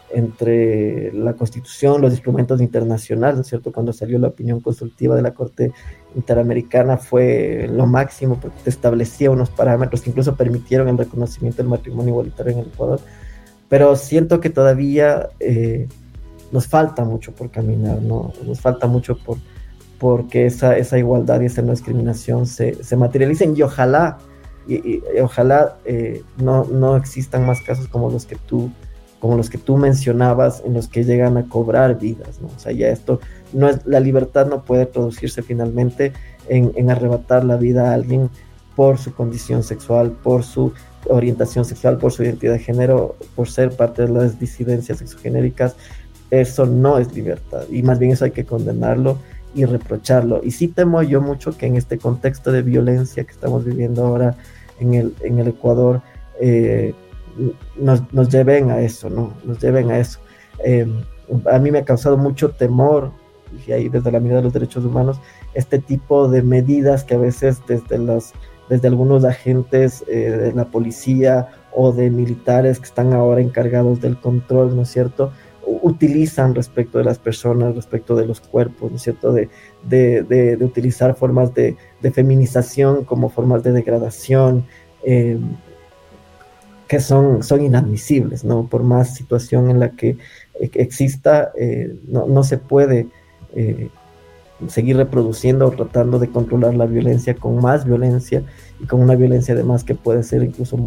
entre la Constitución, los instrumentos internacionales, ¿no es cierto? Cuando salió la opinión consultiva de la Corte Interamericana fue lo máximo, porque establecía unos parámetros que incluso permitieron el reconocimiento del matrimonio igualitario en el Ecuador, pero siento que todavía eh, nos falta mucho por caminar, ¿no? Nos falta mucho por porque esa, esa igualdad y esa no discriminación se, se materialicen, y ojalá, y, y, y ojalá eh, no, no existan más casos como los que tú, como los que tú mencionabas, en los que llegan a cobrar vidas, ¿no? O sea, ya esto no es, la libertad no puede traducirse finalmente en, en arrebatar la vida a alguien por su condición sexual, por su orientación sexual, por su identidad de género, por ser parte de las disidencias sexogenéricas. Eso no es libertad, y más bien eso hay que condenarlo y reprocharlo. Y sí temo yo mucho que en este contexto de violencia que estamos viviendo ahora en el, en el Ecuador, eh, nos, nos lleven a eso, ¿no? Nos lleven a eso. Eh, a mí me ha causado mucho temor, y ahí desde la mirada de los derechos humanos, este tipo de medidas que a veces desde los desde algunos agentes eh, de la policía o de militares que están ahora encargados del control, ¿no es cierto?, utilizan respecto de las personas, respecto de los cuerpos, ¿no es cierto?, de, de, de, de utilizar formas de, de feminización como formas de degradación, eh, que son, son inadmisibles, ¿no? Por más situación en la que exista, eh, no, no se puede eh, seguir reproduciendo o tratando de controlar la violencia con más violencia y con una violencia además que puede ser incluso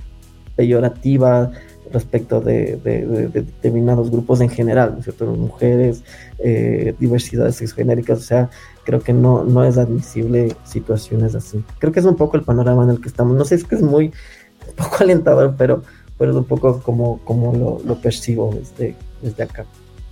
peyorativa respecto de, de, de, de determinados grupos en general, ¿no es cierto?, mujeres, eh, diversidades sexogenéricas. O sea, creo que no, no es admisible situaciones así. Creo que es un poco el panorama en el que estamos. No sé, es que es muy un poco alentador, pero, pero es un poco como, como lo, lo percibo desde, desde acá.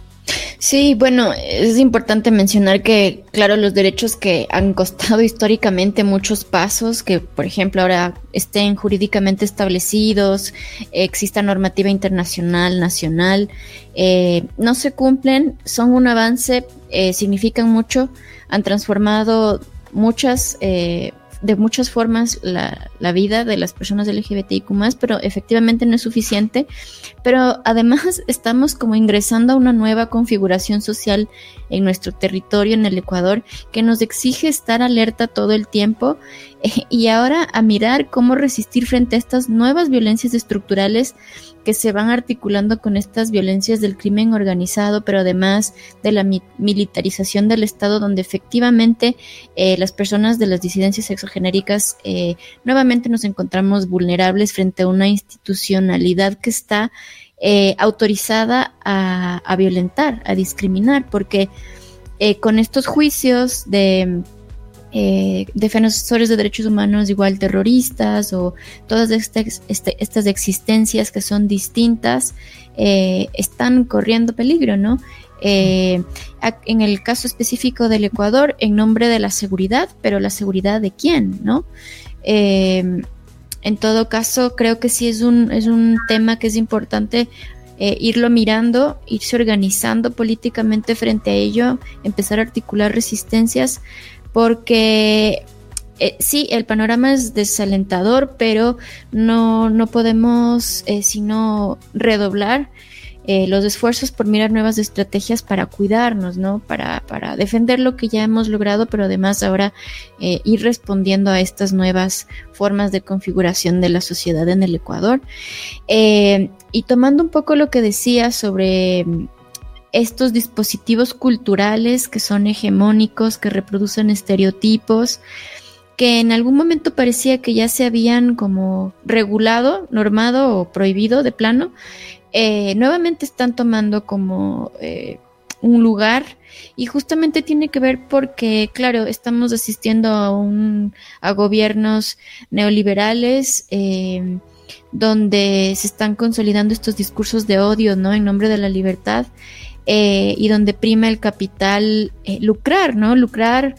Sí, bueno, es importante mencionar que, claro, los derechos que han costado históricamente muchos pasos, que por ejemplo ahora estén jurídicamente establecidos, exista normativa internacional, nacional, eh, no se cumplen, son un avance, eh, significan mucho, han transformado muchas eh, de muchas formas la, la vida de las personas L G B T I Q más, pero efectivamente no es suficiente. Pero además estamos como ingresando a una nueva configuración social en nuestro territorio, en el Ecuador, que nos exige estar alerta todo el tiempo eh, y ahora a mirar cómo resistir frente a estas nuevas violencias estructurales que se van articulando con estas violencias del crimen organizado, pero además de la mi- militarización del Estado, donde efectivamente eh, las personas de las disidencias sexogenéricas eh, nuevamente nos encontramos vulnerables frente a una institucionalidad que está eh, autorizada a, a violentar, a discriminar, porque eh, con estos juicios de... Eh, defensores de derechos humanos igual terroristas o todas estas, este, estas existencias que son distintas eh, están corriendo peligro, ¿no? Eh, en el caso específico del Ecuador, en nombre de la seguridad, pero la seguridad de quién, ¿no? Eh, en todo caso, creo que sí es un, es un tema que es importante eh, irlo mirando, irse organizando políticamente frente a ello, empezar a articular resistencias, porque eh, sí, el panorama es desalentador, pero no, no podemos eh, sino redoblar eh, los esfuerzos por mirar nuevas estrategias para cuidarnos, ¿no? Para, para defender lo que ya hemos logrado, pero además ahora eh, ir respondiendo a estas nuevas formas de configuración de la sociedad en el Ecuador. Eh, y tomando un poco lo que decía sobre estos dispositivos culturales que son hegemónicos, que reproducen estereotipos, que en algún momento parecía que ya se habían como regulado, normado o prohibido de plano, eh, nuevamente están tomando como eh, un lugar, y justamente tiene que ver porque, claro, estamos asistiendo a, un, a gobiernos neoliberales, eh, donde se están consolidando estos discursos de odio, ¿no?, en nombre de la libertad, Eh, y donde prima el capital eh, lucrar, ¿no? Lucrar,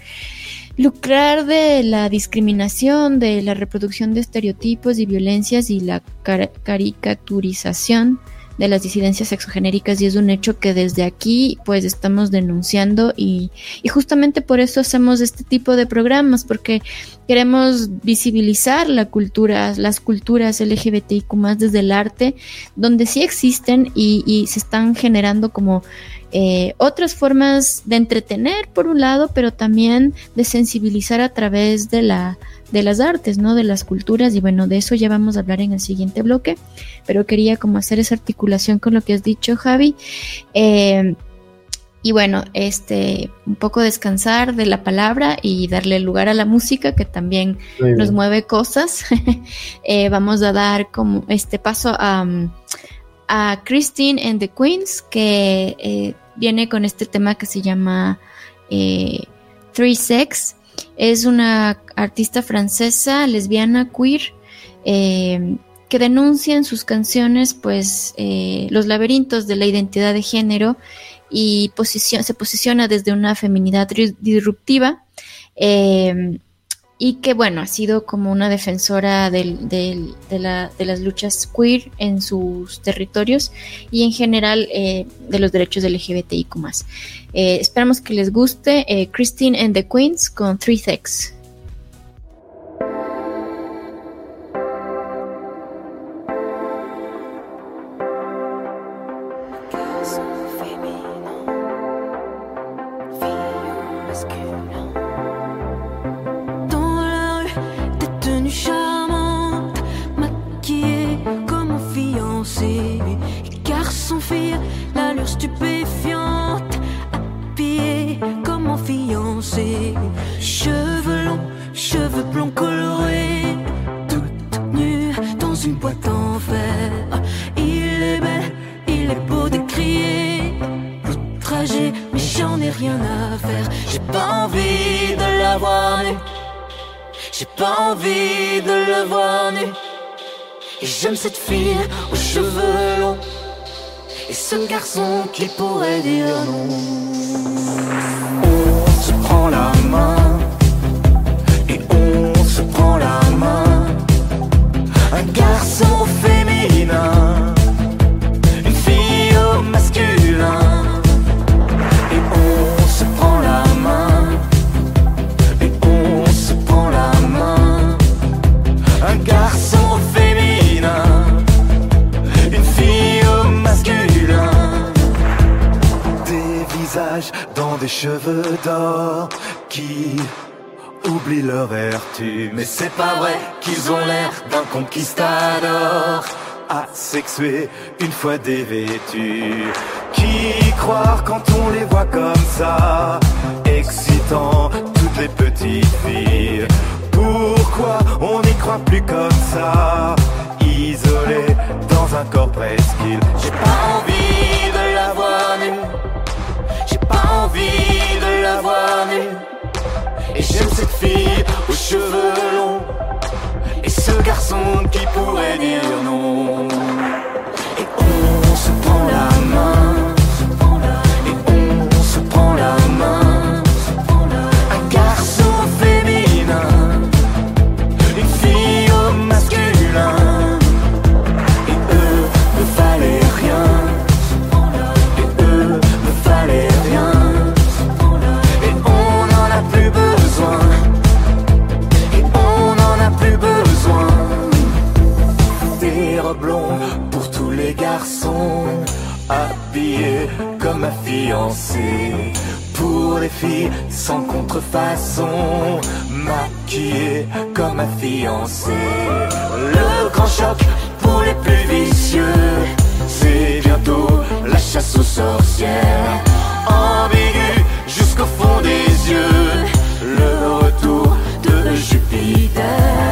lucrar de la discriminación, de la reproducción de estereotipos y violencias y la car- caricaturización de las disidencias sexogenéricas, y es un hecho que desde aquí pues estamos denunciando y, y justamente por eso hacemos este tipo de programas, porque queremos visibilizar la cultura, las culturas L G B T I Q más desde el arte, donde sí existen y, y se están generando como eh, otras formas de entretener por un lado, pero también de sensibilizar a través de la de las artes, ¿no?, de las culturas, y bueno, de eso ya vamos a hablar en el siguiente bloque, pero quería como hacer esa articulación con lo que has dicho, Javi, eh, y bueno, este, un poco descansar de la palabra y darle lugar a la música, que también nos mueve cosas. eh, vamos a dar como este paso a, a Christine and the Queens, que eh, viene con este tema que se llama eh, Three Sex. Es una artista francesa, lesbiana, queer, eh, que denuncia en sus canciones pues eh, los laberintos de la identidad de género y posicion- se posiciona desde una feminidad disruptiva, eh, y que bueno, ha sido como una defensora del, del, de, la, de las luchas queer en sus territorios y en general eh, de los derechos L G B T I Q más. Eh, esperamos que les guste eh, Christine and the Queens con Three Sex. n'ai rien à faire. J'ai pas envie de la voir nue. J'ai pas envie de le voir nu. Et j'aime cette fille aux cheveux longs et ce garçon qui pourrait dire non. On se prend la main et on se prend la main. Un garçon féminin, une fille au masculin. Et on se prend la main et on se prend la main. Un garçon féminin, une fille au masculin. Des visages dans des cheveux d'or qui oublient leur vertu. Mais c'est pas vrai qu'ils ont l'air d'un conquistador asexué une fois dévêtus. Qui croire quand on les voit comme ça, excitant toutes les petites filles? Pourquoi on n'y croit plus comme ça, isolé dans un corps presqu'île? J'ai pas envie de la voir nue. J'ai pas envie de la voir nue. Et j'aime cette fille aux cheveux longs et ce garçon qui pourrait dire non. Et on se prend la main et on se prend la main. Un garçon féminin, une fille au masculin. Et eux ne valaient rien. Et eux ne valaient rien. Et on n'en a plus besoin. Et on n'en a plus besoin. Des robes longues pour tous les garçons, habillés comme ma fiancée. Pour les filles sans contrefaçon, maquillées comme ma fiancée. Le grand choc pour les plus vicieux, c'est bientôt la chasse aux sorcières. Ambigu jusqu'au fond des yeux, le retour de Jupiter.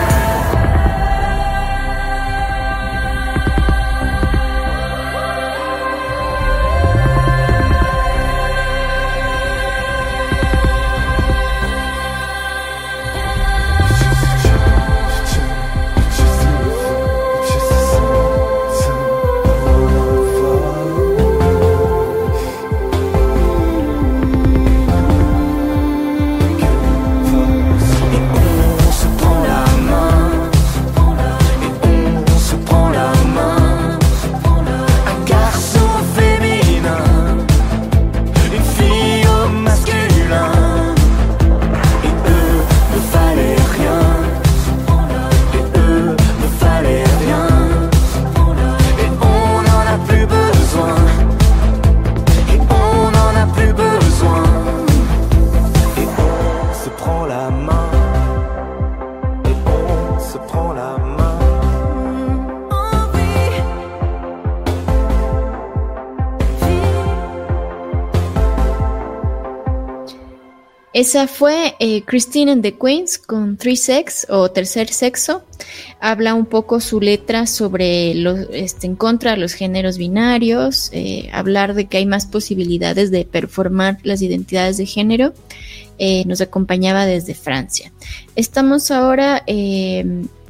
Esa fue eh, Christine and the Queens con Three Sex o Tercer Sexo. Habla un poco su letra sobre los, este, en contra de los géneros binarios, eh, hablar de que hay más posibilidades de performar las identidades de género. Eh, nos acompañaba desde Francia. Estamos ahora eh,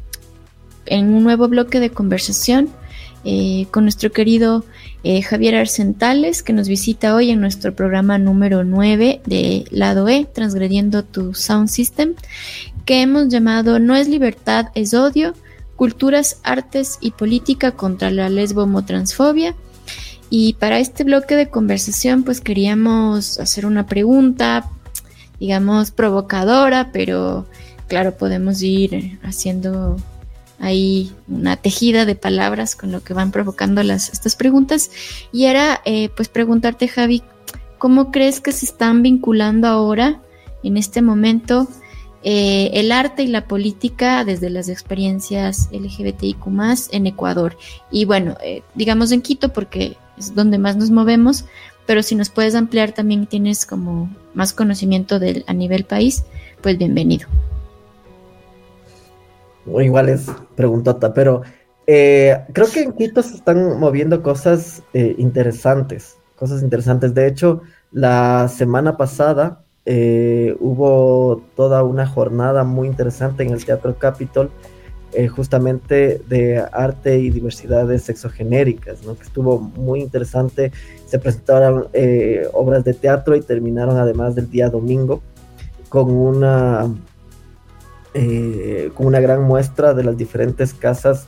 en un nuevo bloque de conversación eh, con nuestro querido Eh, Javier Arcentales, que nos visita hoy en nuestro programa número nueve de Lado E, Transgrediendo tu Sound System, que hemos llamado No es libertad, es odio, culturas, artes y política contra la lesbo-homotransfobia. Y para este bloque de conversación pues queríamos hacer una pregunta, digamos provocadora, pero claro, podemos ir haciendo ahí una tejida de palabras con lo que van provocando las, estas preguntas. Y era eh, pues preguntarte, Javi, ¿cómo crees que se están vinculando ahora, en este momento, eh, el arte y la política desde las experiencias L G B T I Q más en Ecuador? Y bueno, eh, digamos en Quito porque es donde más nos movemos, pero si nos puedes ampliar también, tienes como más conocimiento del, a nivel país, pues bienvenido. Igual es preguntota, pero eh, creo que en Quito se están moviendo cosas eh, interesantes, cosas interesantes. De hecho, La semana pasada eh, hubo toda una jornada muy interesante en el Teatro Capitol, eh, justamente de arte y diversidades sexogenéricas, ¿no? Que estuvo muy interesante. Se presentaron eh, obras de teatro y terminaron además del día domingo con una, eh, con una gran muestra de las diferentes casas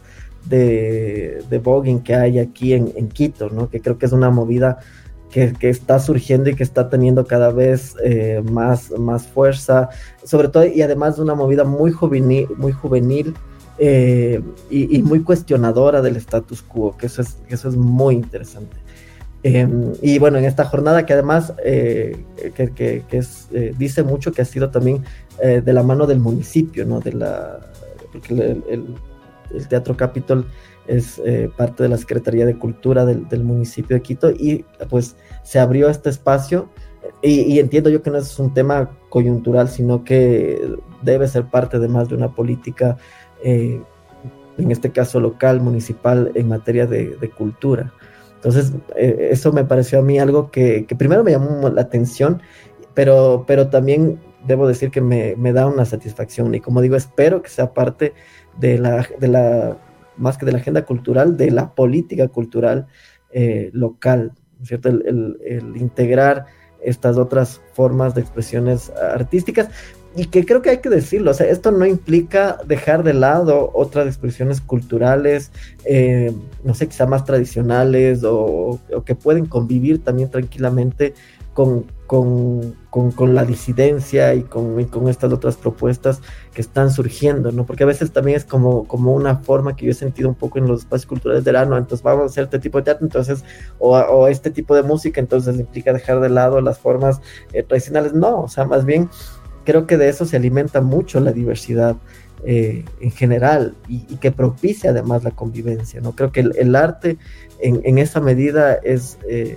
de, de voguing que hay aquí en, en Quito, ¿no? Que creo que es una movida que, que está surgiendo y que está teniendo cada vez eh, más, más fuerza, sobre todo, y además de una movida muy juvenil, muy juvenil eh, y, y muy cuestionadora del status quo, que eso es, que eso es muy interesante. Eh, y bueno, en esta jornada que además eh, que, que, que es, eh, dice mucho que ha sido también eh, de la mano del municipio, ¿no? De la, porque el, el, el Teatro Capitol es eh, parte de la Secretaría de Cultura del, del municipio de Quito, y pues se abrió este espacio, y, y entiendo yo que no es un tema coyuntural, sino que debe ser parte de más de una política, eh, en este caso local, municipal, en materia de, de cultura. Entonces, eh, eso me pareció a mí algo que, que primero me llamó la atención, pero, pero también debo decir que me, me da una satisfacción. Y como digo, espero que sea parte de la, de la más que de la agenda cultural, de la política cultural eh, local, ¿cierto? El, el, el integrar estas otras formas de expresiones artísticas, y que creo que hay que decirlo, o sea, esto no implica dejar de lado otras expresiones culturales, eh, no sé, quizá más tradicionales, o, o que pueden convivir también tranquilamente con, con, con, con la disidencia y con, y con estas otras propuestas que están surgiendo, ¿no? Porque a veces también es como, como una forma que yo he sentido un poco en los espacios culturales de, ah, no, entonces vamos a hacer este tipo de teatro, entonces, o, o este tipo de música, entonces implica dejar de lado las formas eh, tradicionales. No, o sea, más bien creo que de eso se alimenta mucho la diversidad eh, en general, y, y que propicia además la convivencia, ¿no? Creo que el, el arte en, en esa medida es, eh,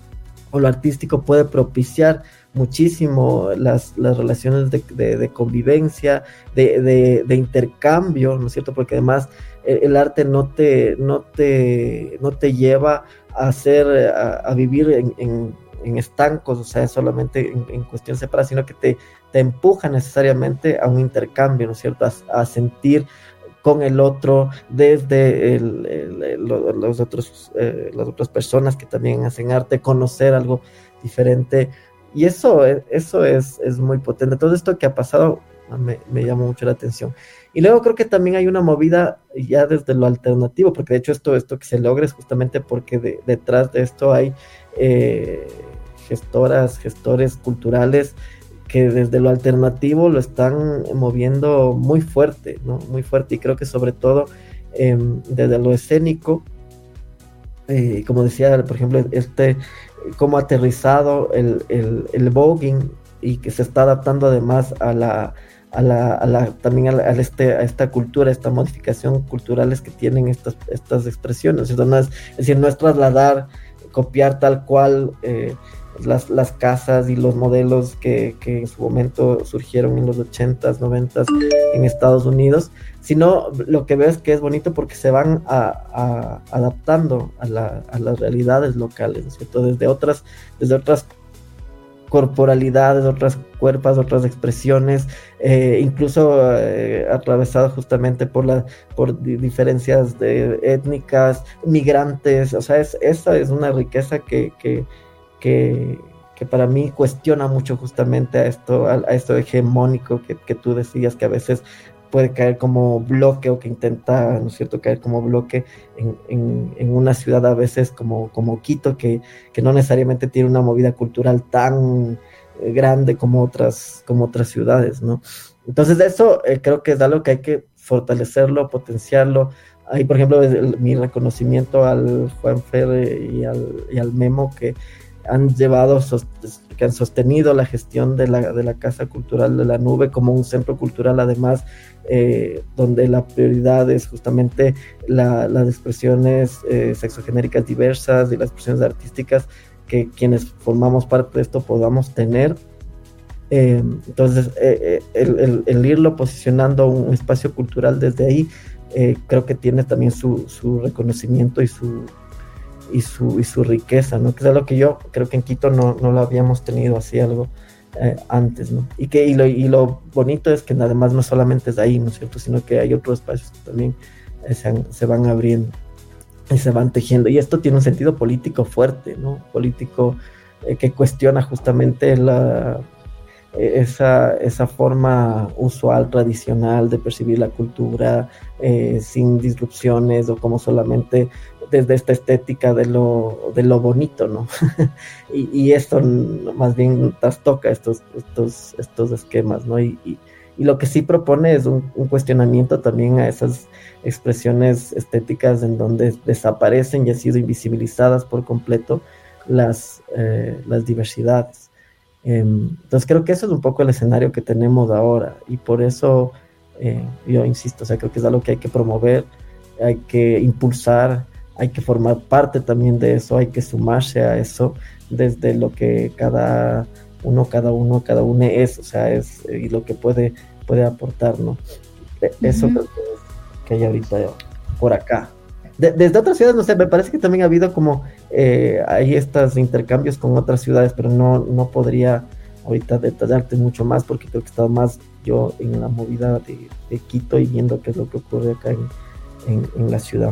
o lo artístico puede propiciar muchísimo las, las relaciones de, de, de convivencia, de, de, de intercambio, ¿no es cierto? Porque además el, el arte no te, no, te, no te lleva a hacer, a, a vivir en, en, en estancos, o sea, solamente en, en cuestión separada, sino que te, te empuja necesariamente a un intercambio, ¿no es cierto? A, a sentir con el otro desde el, el, el, los otros, eh, las otras personas que también hacen arte, conocer algo diferente, y eso, eso es, es muy potente. Todo esto que ha pasado me, me llama mucho la atención. Y luego creo que también hay una movida ya desde lo alternativo, porque de hecho esto, esto que se logra es justamente porque de, detrás de esto hay eh, gestoras, gestores culturales que desde lo alternativo lo están moviendo muy fuerte, ¿no? Muy fuerte, y creo que sobre todo eh, desde lo escénico, eh, como decía, por ejemplo, este, cómo ha aterrizado el, el, el voguing, y que se está adaptando además a la, a la, a la también a, la, a, este, a esta cultura, a esta modificación culturales que tienen estas, estas expresiones, ¿no? Es, es decir, no es trasladar, copiar tal cual eh, Las, las casas y los modelos que, que en su momento surgieron en los ochentas, noventas en Estados Unidos, sino lo que veo es que es bonito porque se van a, a, adaptando a, la, a las realidades locales, ¿no es cierto? Desde otras, desde otras corporalidades, otras cuerpos, otras expresiones, eh, incluso eh, atravesado justamente por la por di- diferencias de, étnicas, migrantes, o sea, es, esa es una riqueza que, que Que, que para mí cuestiona mucho justamente a esto, a, a esto hegemónico que, que tú decías, que a veces puede caer como bloque, o que intenta, ¿no es cierto?, caer como bloque en, en, en una ciudad a veces como, como Quito, que, que no necesariamente tiene una movida cultural tan eh, grande como otras, como otras ciudades, ¿no? Entonces eso eh, creo que es algo que hay que fortalecerlo, potenciarlo. Ahí, por ejemplo, el, mi reconocimiento al Juanfer y al, y al Memo, que han llevado, que han sostenido la gestión de la, de la Casa Cultural de la Nube como un centro cultural, además, eh, donde la prioridad es justamente la, las expresiones eh, sexogenéricas diversas y las expresiones artísticas que quienes formamos parte de esto podamos tener. Eh, entonces, eh, el, el, el irlo posicionando un espacio cultural desde ahí, eh, creo que tiene también su, su reconocimiento y su y su, y su riqueza, ¿no? Que es algo que yo creo que en Quito no, no lo habíamos tenido así algo eh, antes, ¿no? Y, que, y, lo, y lo bonito es que además no solamente es ahí, ¿no es cierto? Sino que hay otros espacios que también eh, se, han, se van abriendo y se van tejiendo. Y esto tiene un sentido político fuerte, ¿no? Político eh, que cuestiona justamente la... Esa, esa forma usual, tradicional de percibir la cultura eh, sin disrupciones o como solamente desde esta estética de lo, de lo bonito, ¿no? y, y esto más bien trastoca estos, estos, estos esquemas, ¿no? Y, y, y lo que sí propone es un, un cuestionamiento también a esas expresiones estéticas en donde desaparecen y han sido invisibilizadas por completo las, eh, las diversidades. Entonces creo que eso es un poco el escenario que tenemos ahora y por eso eh, yo insisto, o sea, creo que es algo que hay que promover, hay que impulsar, hay que formar parte también de eso, hay que sumarse a eso desde lo que cada uno, cada uno, cada uno es, o sea, es y lo que puede, puede aportar, ¿no? Eso uh-huh. creo que, es, que hay ahorita por acá. De, desde otras ciudades, no sé, me parece que también ha habido como, eh, hay estos intercambios con otras ciudades, pero no, no podría ahorita detallarte mucho más porque creo que he estado más yo en la movida de, de Quito y viendo qué es lo que ocurre acá en, en, en la ciudad.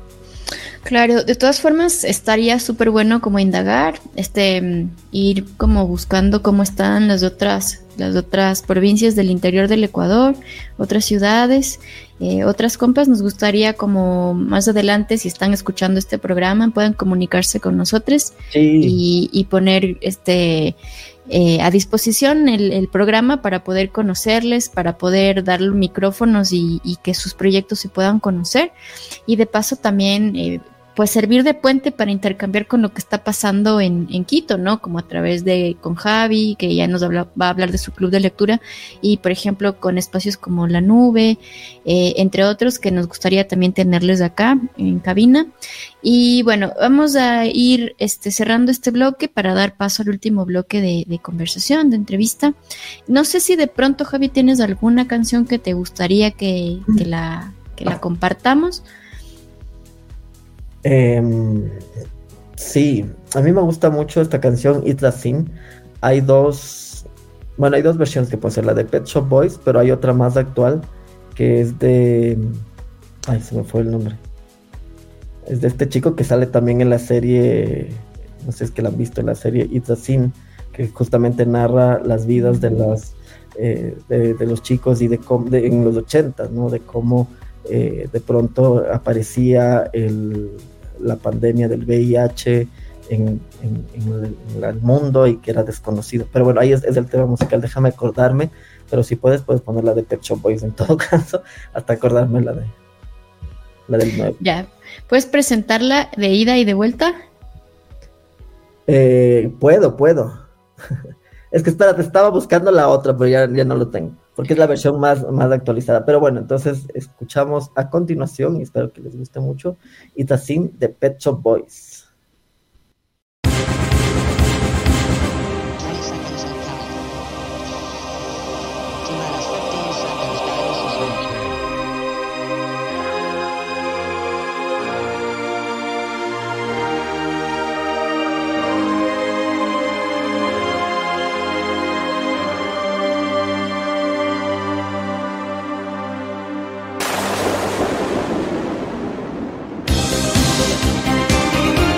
Claro, de todas formas estaría súper bueno como indagar, este, ir como buscando cómo están las otras, las otras provincias del interior del Ecuador, otras ciudades, eh, otras compas. Nos gustaría como más adelante, si están escuchando este programa, puedan comunicarse con nosotros sí. y, y poner este eh, a disposición el, el programa para poder conocerles, para poder darle micrófonos y, y que sus proyectos se puedan conocer y de paso también eh, pues servir de puente para intercambiar con lo que está pasando en, en Quito, ¿no? Como a través de con Javi, que ya nos habla, va a hablar de su club de lectura, y por ejemplo con espacios como La Nube, eh, entre otros, que nos gustaría también tenerles acá en cabina. Y bueno, vamos a ir este, cerrando este bloque para dar paso al último bloque de, de conversación, de entrevista. No sé si de pronto, Javi, tienes alguna canción que te gustaría que, que, la, que la compartamos. Eh, sí, a mí me gusta mucho esta canción It's a Sin. Hay dos, bueno, hay dos versiones que puede ser la de Pet Shop Boys, pero hay otra más actual que es de, ay, se me fue el nombre. Es de este chico que sale también en la serie, no sé si es que la han visto en la serie It's a Sin, que justamente narra las vidas de las eh, de, de los chicos y de, cómo, de en los ochentas, ¿no? De cómo eh, de pronto aparecía el la pandemia del V I H en, en, en, el, en el mundo y que era desconocido. Pero bueno, ahí es, es el tema musical, déjame acordarme, pero si puedes, puedes poner la de Pet Shop Boys en todo caso, hasta acordarme la de la del nueve. Ya, ¿puedes presentarla de ida y de vuelta? Eh, puedo, puedo. Es que espérate, estaba buscando la otra, pero ya, ya no lo tengo, porque es la versión más, más actualizada. Pero bueno, entonces escuchamos a continuación, y espero que les guste mucho, It's a Sin de Pet Shop Boys. Thank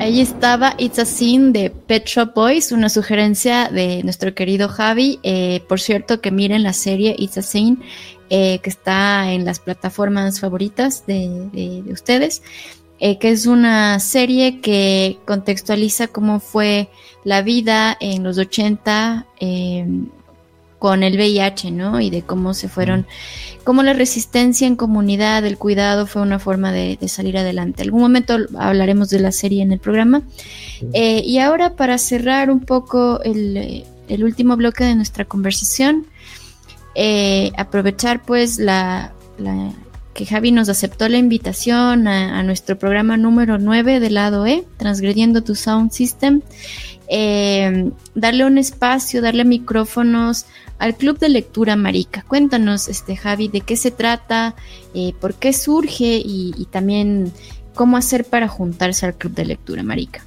ahí estaba It's a Sin de Pet Shop Boys, una sugerencia de nuestro querido Javi. Eh, por cierto, que miren la serie It's a Sin, eh, que está en las plataformas favoritas de, de, de ustedes, eh, que es una serie que contextualiza cómo fue la vida en los ochenta eh, con el V I H, ¿no? Y de cómo se fueron, cómo la resistencia en comunidad, el cuidado fue una forma de, de salir adelante. Algún momento hablaremos de la serie en el programa. Eh, y ahora, para cerrar un poco el, el último bloque de nuestra conversación, eh, aprovechar pues la, la que Javi nos aceptó la invitación a, a nuestro programa número nueve del lado E, Transgrediendo tu Sound System. Eh, darle un espacio, darle micrófonos al Club de Lectura Marica. Cuéntanos, este Javi, de qué se trata, eh, por qué surge y, y también cómo hacer para juntarse al Club de Lectura Marica.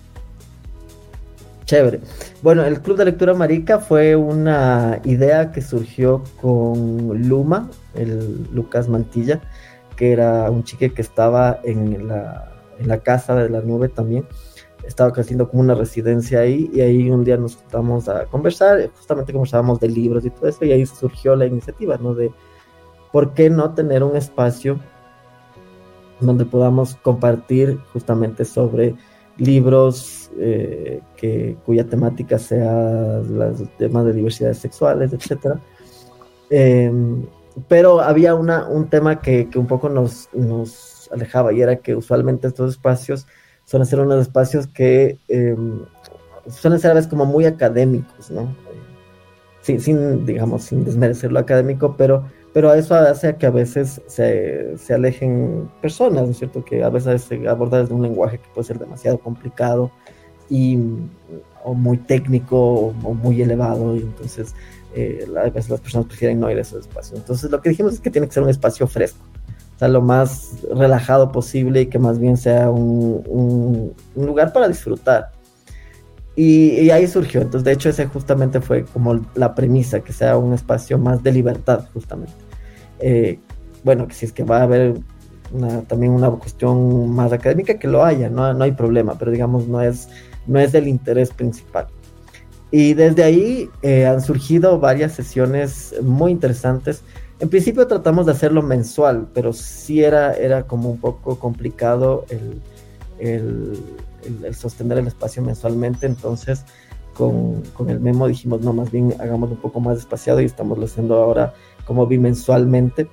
Chévere. Bueno, el Club de Lectura Marica fue una idea que surgió con Luma, el Lucas Mantilla, que era un chique que estaba en la, en la casa de la nube también. Estaba haciendo como una residencia ahí, y ahí un día nos juntamos a conversar, justamente conversábamos de libros y todo eso, y ahí surgió la iniciativa, ¿no? De por qué no tener un espacio donde podamos compartir justamente sobre libros eh, que, cuya temática sea los temas de diversidades sexuales, etcétera. Eh, pero había una, un tema que, que un poco nos, nos alejaba, y era que usualmente estos espacios suelen ser unos espacios que eh, suelen ser a veces como muy académicos, ¿no? Eh, sin, sin, digamos, sin desmerecer lo académico, pero, pero eso hace que a veces se, se alejen personas, ¿no es cierto? Que a veces se aborda desde un lenguaje que puede ser demasiado complicado y, o muy técnico o, o muy elevado, y entonces eh, a veces las personas prefieren no ir a esos espacios. Entonces lo que dijimos es que tiene que ser un espacio fresco, o sea, lo más relajado posible, y que más bien sea un, un, un lugar para disfrutar. Y, y ahí surgió, entonces de hecho ese justamente fue como la premisa, que sea un espacio más de libertad, justamente. Eh, bueno, que si es que va a haber una, también una cuestión más académica, que lo haya, no, no hay problema, pero digamos no es, no es el interés principal. Y desde ahí eh, han surgido varias sesiones muy interesantes. En principio tratamos de hacerlo mensual, pero sí era, era como un poco complicado el, el, el, el sostener el espacio mensualmente. Entonces con, con el Memo dijimos, no, más bien hagámoslo un poco más espaciado, y estamos lo haciendo ahora como bimensualmente,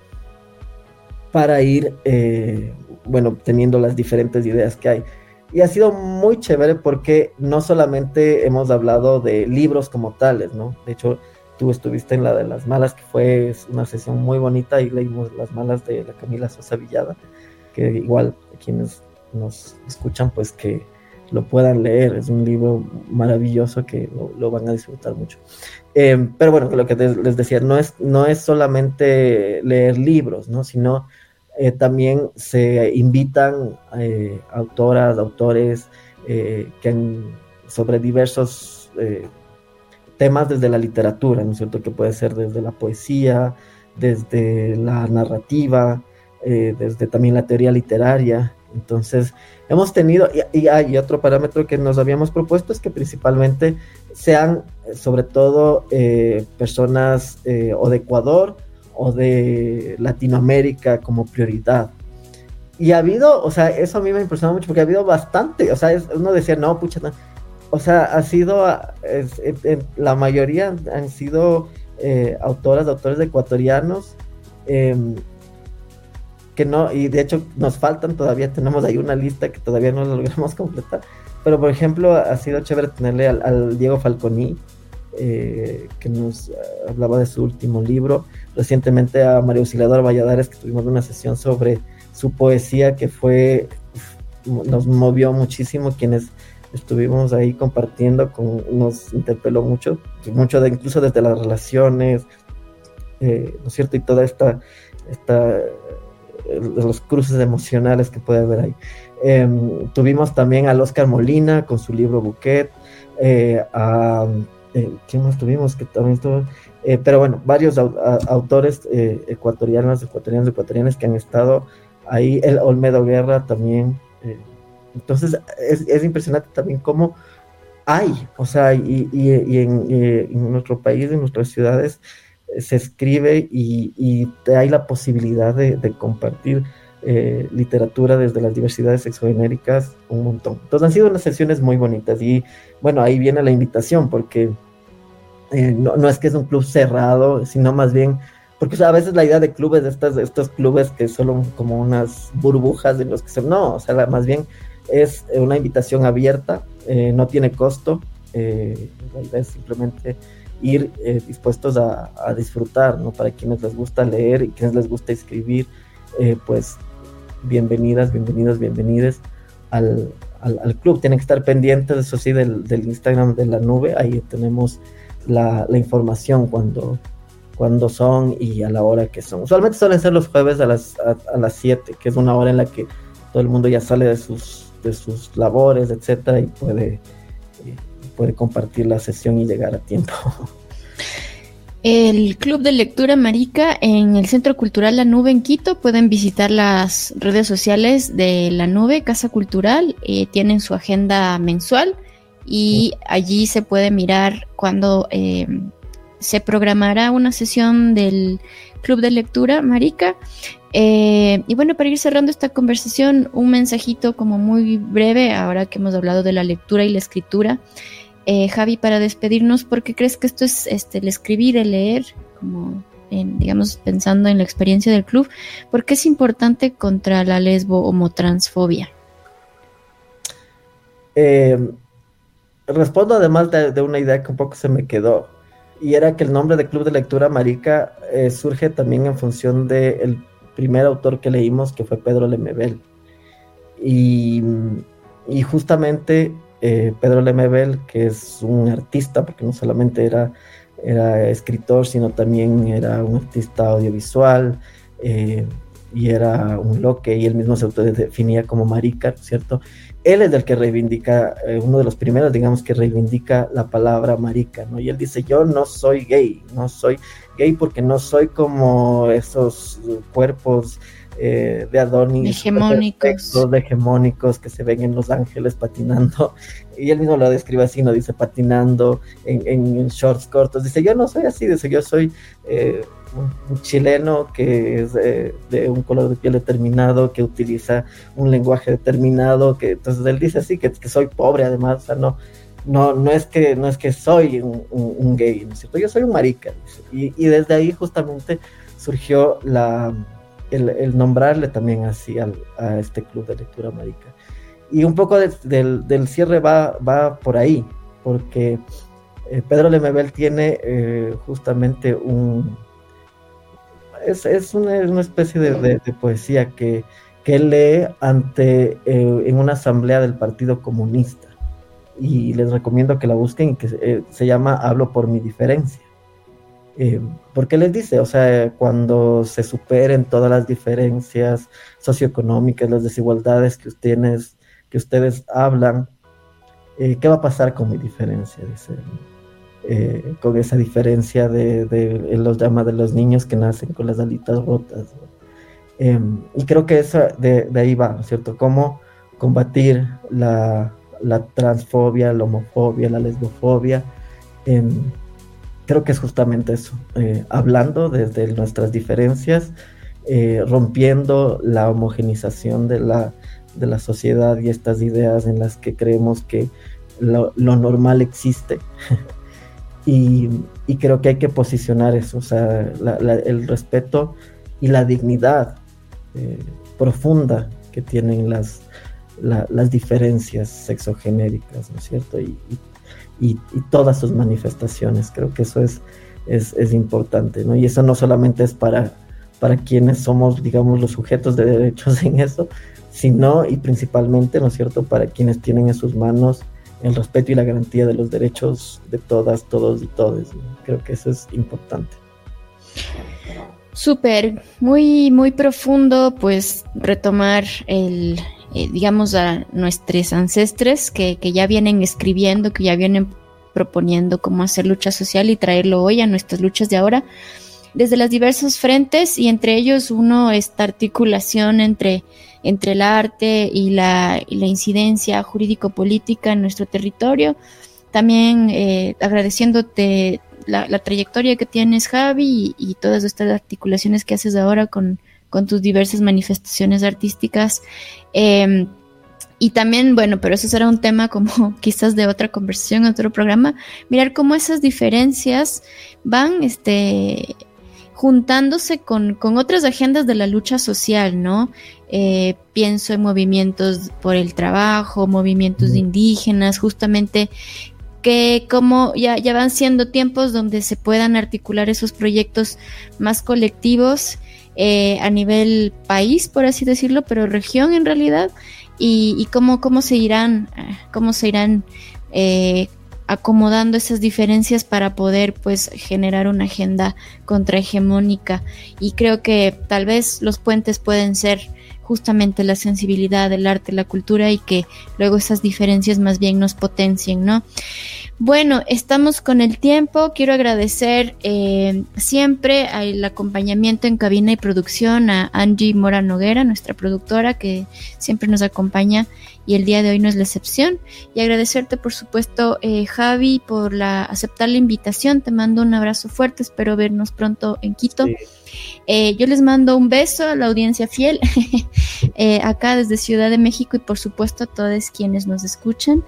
para ir, eh, bueno, teniendo las diferentes ideas que hay. Y ha sido muy chévere porque no solamente hemos hablado de libros como tales, ¿no? De hecho, tú estuviste en la de las malas, que fue una sesión muy bonita, y leímos las malas de la Camila Sosa Villada, que igual quienes nos escuchan, pues que lo puedan leer. Es un libro maravilloso que lo, lo van a disfrutar mucho. Eh, pero bueno, lo que les decía, no es, no es solamente leer libros, ¿no? Sino eh, también se invitan eh, autoras, autores eh, que han, sobre diversos eh, temas desde la literatura, ¿no es cierto? Que puede ser desde la poesía, desde la narrativa, eh, desde también la teoría literaria. Entonces hemos tenido, y, y hay otro parámetro que nos habíamos propuesto, es que principalmente sean sobre todo eh, personas eh, o de Ecuador o de Latinoamérica como prioridad. Y ha habido, o sea, eso a mí me impresionó mucho, porque ha habido bastante, o sea, es, uno decía, no, pucha, no. O sea, ha sido, es, es, es, la mayoría han sido eh, autoras, autores ecuatorianos, eh, que no, y de hecho nos faltan todavía, tenemos ahí una lista que todavía no la logramos completar, pero por ejemplo ha sido chévere tenerle al, al Diego Falconi, eh, que nos uh, hablaba de su último libro, recientemente a María Auxiliadora Valladares, que tuvimos una sesión sobre su poesía, que fue, uf, nos movió muchísimo, quienes estuvimos ahí compartiendo, con, nos interpeló mucho, mucho de, incluso desde las relaciones, eh, ¿no es cierto? Y toda esta, esta los cruces emocionales que puede haber ahí. Eh, tuvimos también al Oscar Molina con su libro Bouquet, eh, a eh, ¿quién más tuvimos? Que también estuvo, eh, pero bueno, varios au- a, autores eh, ecuatorianos, ecuatorianos, ecuatorianas que han estado ahí. El Olmedo Guerra también, eh, Entonces es, es impresionante también cómo hay, o sea, y, y, y, en, y en nuestro país, en nuestras ciudades, se escribe y, y hay la posibilidad de, de compartir eh, literatura desde las diversidades sexogenéricas un montón. Entonces han sido unas sesiones muy bonitas y bueno, ahí viene la invitación porque eh, no, no es que es un club cerrado, sino más bien, porque o sea, a veces la idea de clubes, de estas, estos clubes que son como unas burbujas de los que se... No, o sea, la, más bien es una invitación abierta, eh, no tiene costo, eh, la idea es simplemente ir eh, dispuestos a, a disfrutar, ¿no? Para quienes les gusta leer y quienes les gusta escribir, eh, pues bienvenidas, bienvenidos, bienvenides al, al, al club. Tienen que estar pendientes, eso sí, del, del Instagram de la nube, ahí tenemos la, la información cuando, cuando son y a la hora que son. Usualmente suelen ser los jueves a las, a, a las siete, que es una hora en la que todo el mundo ya sale de sus, de sus labores, etcétera, y puede... Eh, puede compartir la sesión y llegar a tiempo. El Club de Lectura Marica en el Centro Cultural La Nube en Quito. Pueden visitar las redes sociales de La Nube, Casa Cultural. Eh, tienen su agenda mensual y allí se puede mirar cuando eh, se programará una sesión del Club de Lectura Marica. Eh, y bueno, para ir cerrando esta conversación, un mensajito como muy breve, ahora que hemos hablado de la lectura y la escritura. Eh, Javi, para despedirnos, ¿por qué crees que esto es este, el escribir, el leer, como en, digamos, pensando en la experiencia del club? ¿Por qué es importante contra la lesbo-homotransfobia? Eh, respondo además de, de una idea que un poco se me quedó, y era que el nombre de Club de Lectura Marica eh, surge también en función del primer autor que leímos, que fue Pedro Lemebel. Y, y justamente... Eh, Pedro Lemebel, que es un artista, porque no solamente era, era escritor, sino también era un artista audiovisual, eh, y era un loque, y él mismo se autodefinía como marica, ¿cierto? Él es el que reivindica, eh, uno de los primeros, digamos, que reivindica la palabra marica, ¿no? Y él dice, yo no soy gay, no soy gay porque no soy como esos cuerpos Eh, de Adonis, hegemónicos. de hegemónicos que se ven en Los Ángeles patinando, y él mismo lo describe así, no dice patinando en, en, en shorts cortos, dice yo no soy así, dice yo soy eh, un, un chileno que es de, de un color de piel determinado, que utiliza un lenguaje determinado, que entonces él dice así, que, que soy pobre además, o sea, no, no, no es que no es que soy un, un, un gay, ¿no es cierto? Yo soy un marica, dice. Y, y desde ahí justamente surgió la El, el nombrarle también así al, a este Club de Lectura Marica. Y un poco de, del, del cierre va, va por ahí, porque eh, Pedro Lemebel tiene eh, justamente un... Es, es una, una especie de, de, de poesía que, que él lee ante, eh, en una asamblea del Partido Comunista. Y les recomiendo que la busquen, que eh, se llama Hablo por mi diferencia. Eh, porque les dice, o sea, cuando se superen todas las diferencias socioeconómicas, las desigualdades que ustedes, que ustedes hablan, eh, ¿qué va a pasar con mi diferencia? Dice, eh, con esa diferencia de, de, él los llama de los niños que nacen con las alitas rotas. Eh, y creo que eso de, de ahí va, ¿cierto? Cómo combatir la, la transfobia, la homofobia, la lesbofobia. Eh, Creo que es justamente eso, eh, hablando desde nuestras diferencias, eh, rompiendo la homogenización de la, de la sociedad y estas ideas en las que creemos que lo, lo normal existe. y, y creo que hay que posicionar eso, o sea, la, la, el respeto y la dignidad eh, profunda que tienen las, la, las diferencias sexogenéricas, ¿no es cierto? Y, y Y, y todas sus manifestaciones, creo que eso es, es, es importante, ¿no? Y eso no solamente es para, para quienes somos, digamos, los sujetos de derechos en eso, sino y principalmente, ¿no es cierto?, para quienes tienen en sus manos el respeto y la garantía de los derechos de todas, todos y todes, ¿no? Creo que eso es importante. Súper, muy, muy profundo, pues retomar el... Eh, digamos, a nuestros ancestres que, que ya vienen escribiendo, que ya vienen proponiendo cómo hacer lucha social y traerlo hoy a nuestras luchas de ahora, desde los diversos frentes, y entre ellos uno, esta articulación entre entre el arte y la, y la incidencia jurídico-política en nuestro territorio. También eh, agradeciéndote la, la trayectoria que tienes, Javi, y, y todas estas articulaciones que haces ahora con, con tus diversas manifestaciones artísticas. Eh, y también, bueno, pero eso será un tema como quizás de otra conversación, otro programa, mirar cómo esas diferencias van este, juntándose con, con otras agendas de la lucha social, ¿no? Eh, pienso en movimientos por el trabajo, movimientos indígenas, justamente que como ya, ya van siendo tiempos donde se puedan articular esos proyectos más colectivos eh, a nivel país, por así decirlo, pero región en realidad, y, y cómo, cómo se irán, cómo se irán eh, acomodando esas diferencias para poder pues generar una agenda contrahegemónica. Y creo que tal vez los puentes pueden ser justamente la sensibilidad del arte, la cultura, y que luego esas diferencias más bien nos potencien, ¿no? Bueno, estamos con el tiempo. Quiero agradecer eh, siempre el acompañamiento en cabina y producción a Angie Mora Noguera, nuestra productora, que siempre nos acompaña y el día de hoy no es la excepción. Y agradecerte, por supuesto, eh, Javi, por la, aceptar la invitación. Te mando un abrazo fuerte, espero vernos pronto en Quito. Sí. Eh, yo les mando un beso a la audiencia fiel eh, acá desde Ciudad de México, y por supuesto a todos quienes nos escuchan,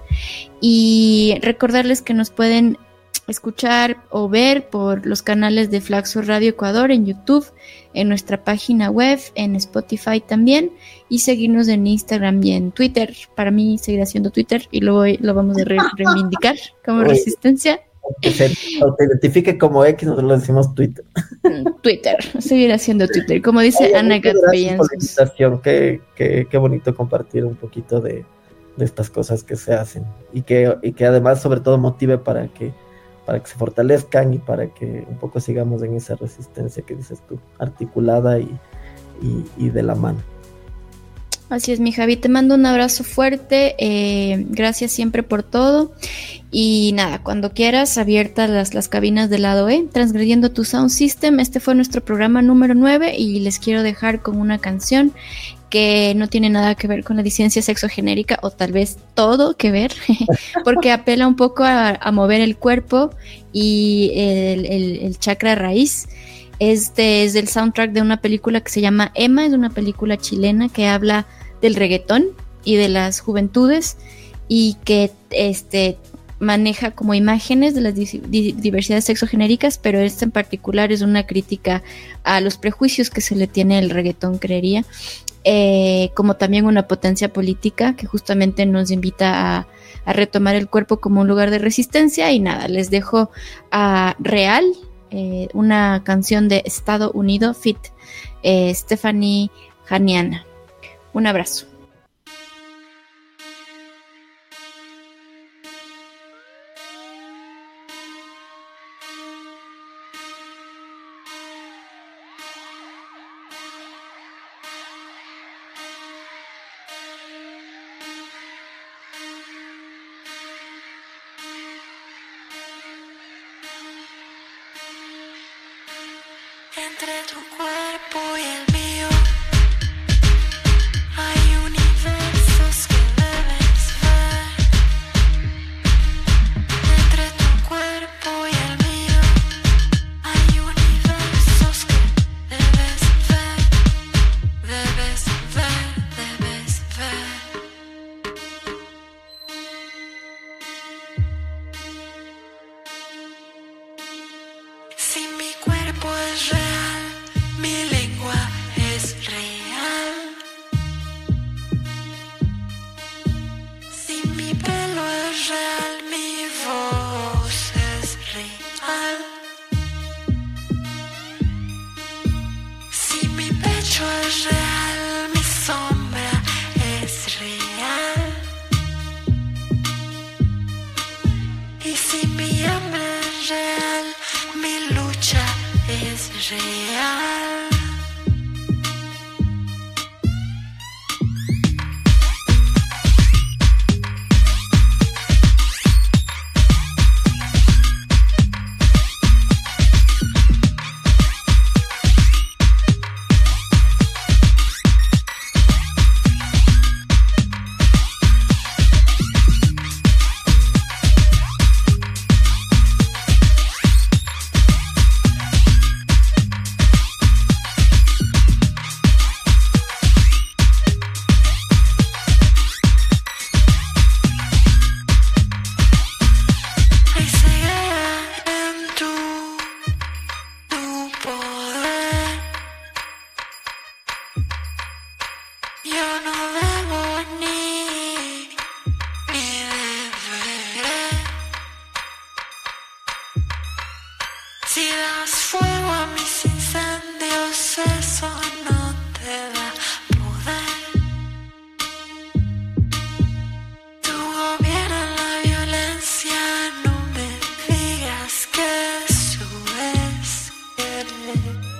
y recordarles que nos pueden escuchar o ver por los canales de Flaxo Radio Ecuador en YouTube, en nuestra página web, en Spotify también, y seguirnos en Instagram y en Twitter. Para mí seguirá siendo Twitter y luego lo vamos a re- reivindicar como Oye. Resistencia. Que se te identifique como X, nosotros lo decimos Twitter. Twitter, seguir haciendo Twitter, como dice Oye, Ana Gatsby. Qué, qué, qué bonito compartir un poquito de, de estas cosas que se hacen, y que, y que además sobre todo motive para que, para que se fortalezcan y para que un poco sigamos en esa resistencia que dices tú, articulada y, y, y de la mano. Así es, mi Javi, te mando un abrazo fuerte, eh, gracias siempre por todo, y nada, cuando quieras, abiertas las, las cabinas del lado E, Transgrediendo tu Sound System. Este fue nuestro programa número nueve, y les quiero dejar con una canción que no tiene nada que ver con la disidencia sexogenérica, o tal vez todo que ver, porque apela un poco a, a mover el cuerpo y el, el, el chakra raíz. Este es del soundtrack de una película que se llama Emma, es una película chilena que habla del reggaetón y de las juventudes, y que este maneja como imágenes de las di- di- diversidades sexogenéricas, pero esta en particular es una crítica a los prejuicios que se le tiene al reggaetón, creería, eh, como también una potencia política que justamente nos invita a, a retomar el cuerpo como un lugar de resistencia. Y nada, les dejo a Real, Eh, una canción de Estado Unido, feat. eh, Stephanie Janiana. Un abrazo. Entre tu cuerpo y el mío hay universos que debes ver. Entre tu cuerpo y el mío hay universos que debes ver, debes ver, debes ver. Si mi cuerpo es real, mi lengua es real. Si mi pelo es real, mi voz es real. Si mi pecho es real, mi sombra es real. Y si mi hambre es real, mi lucha es real. noche.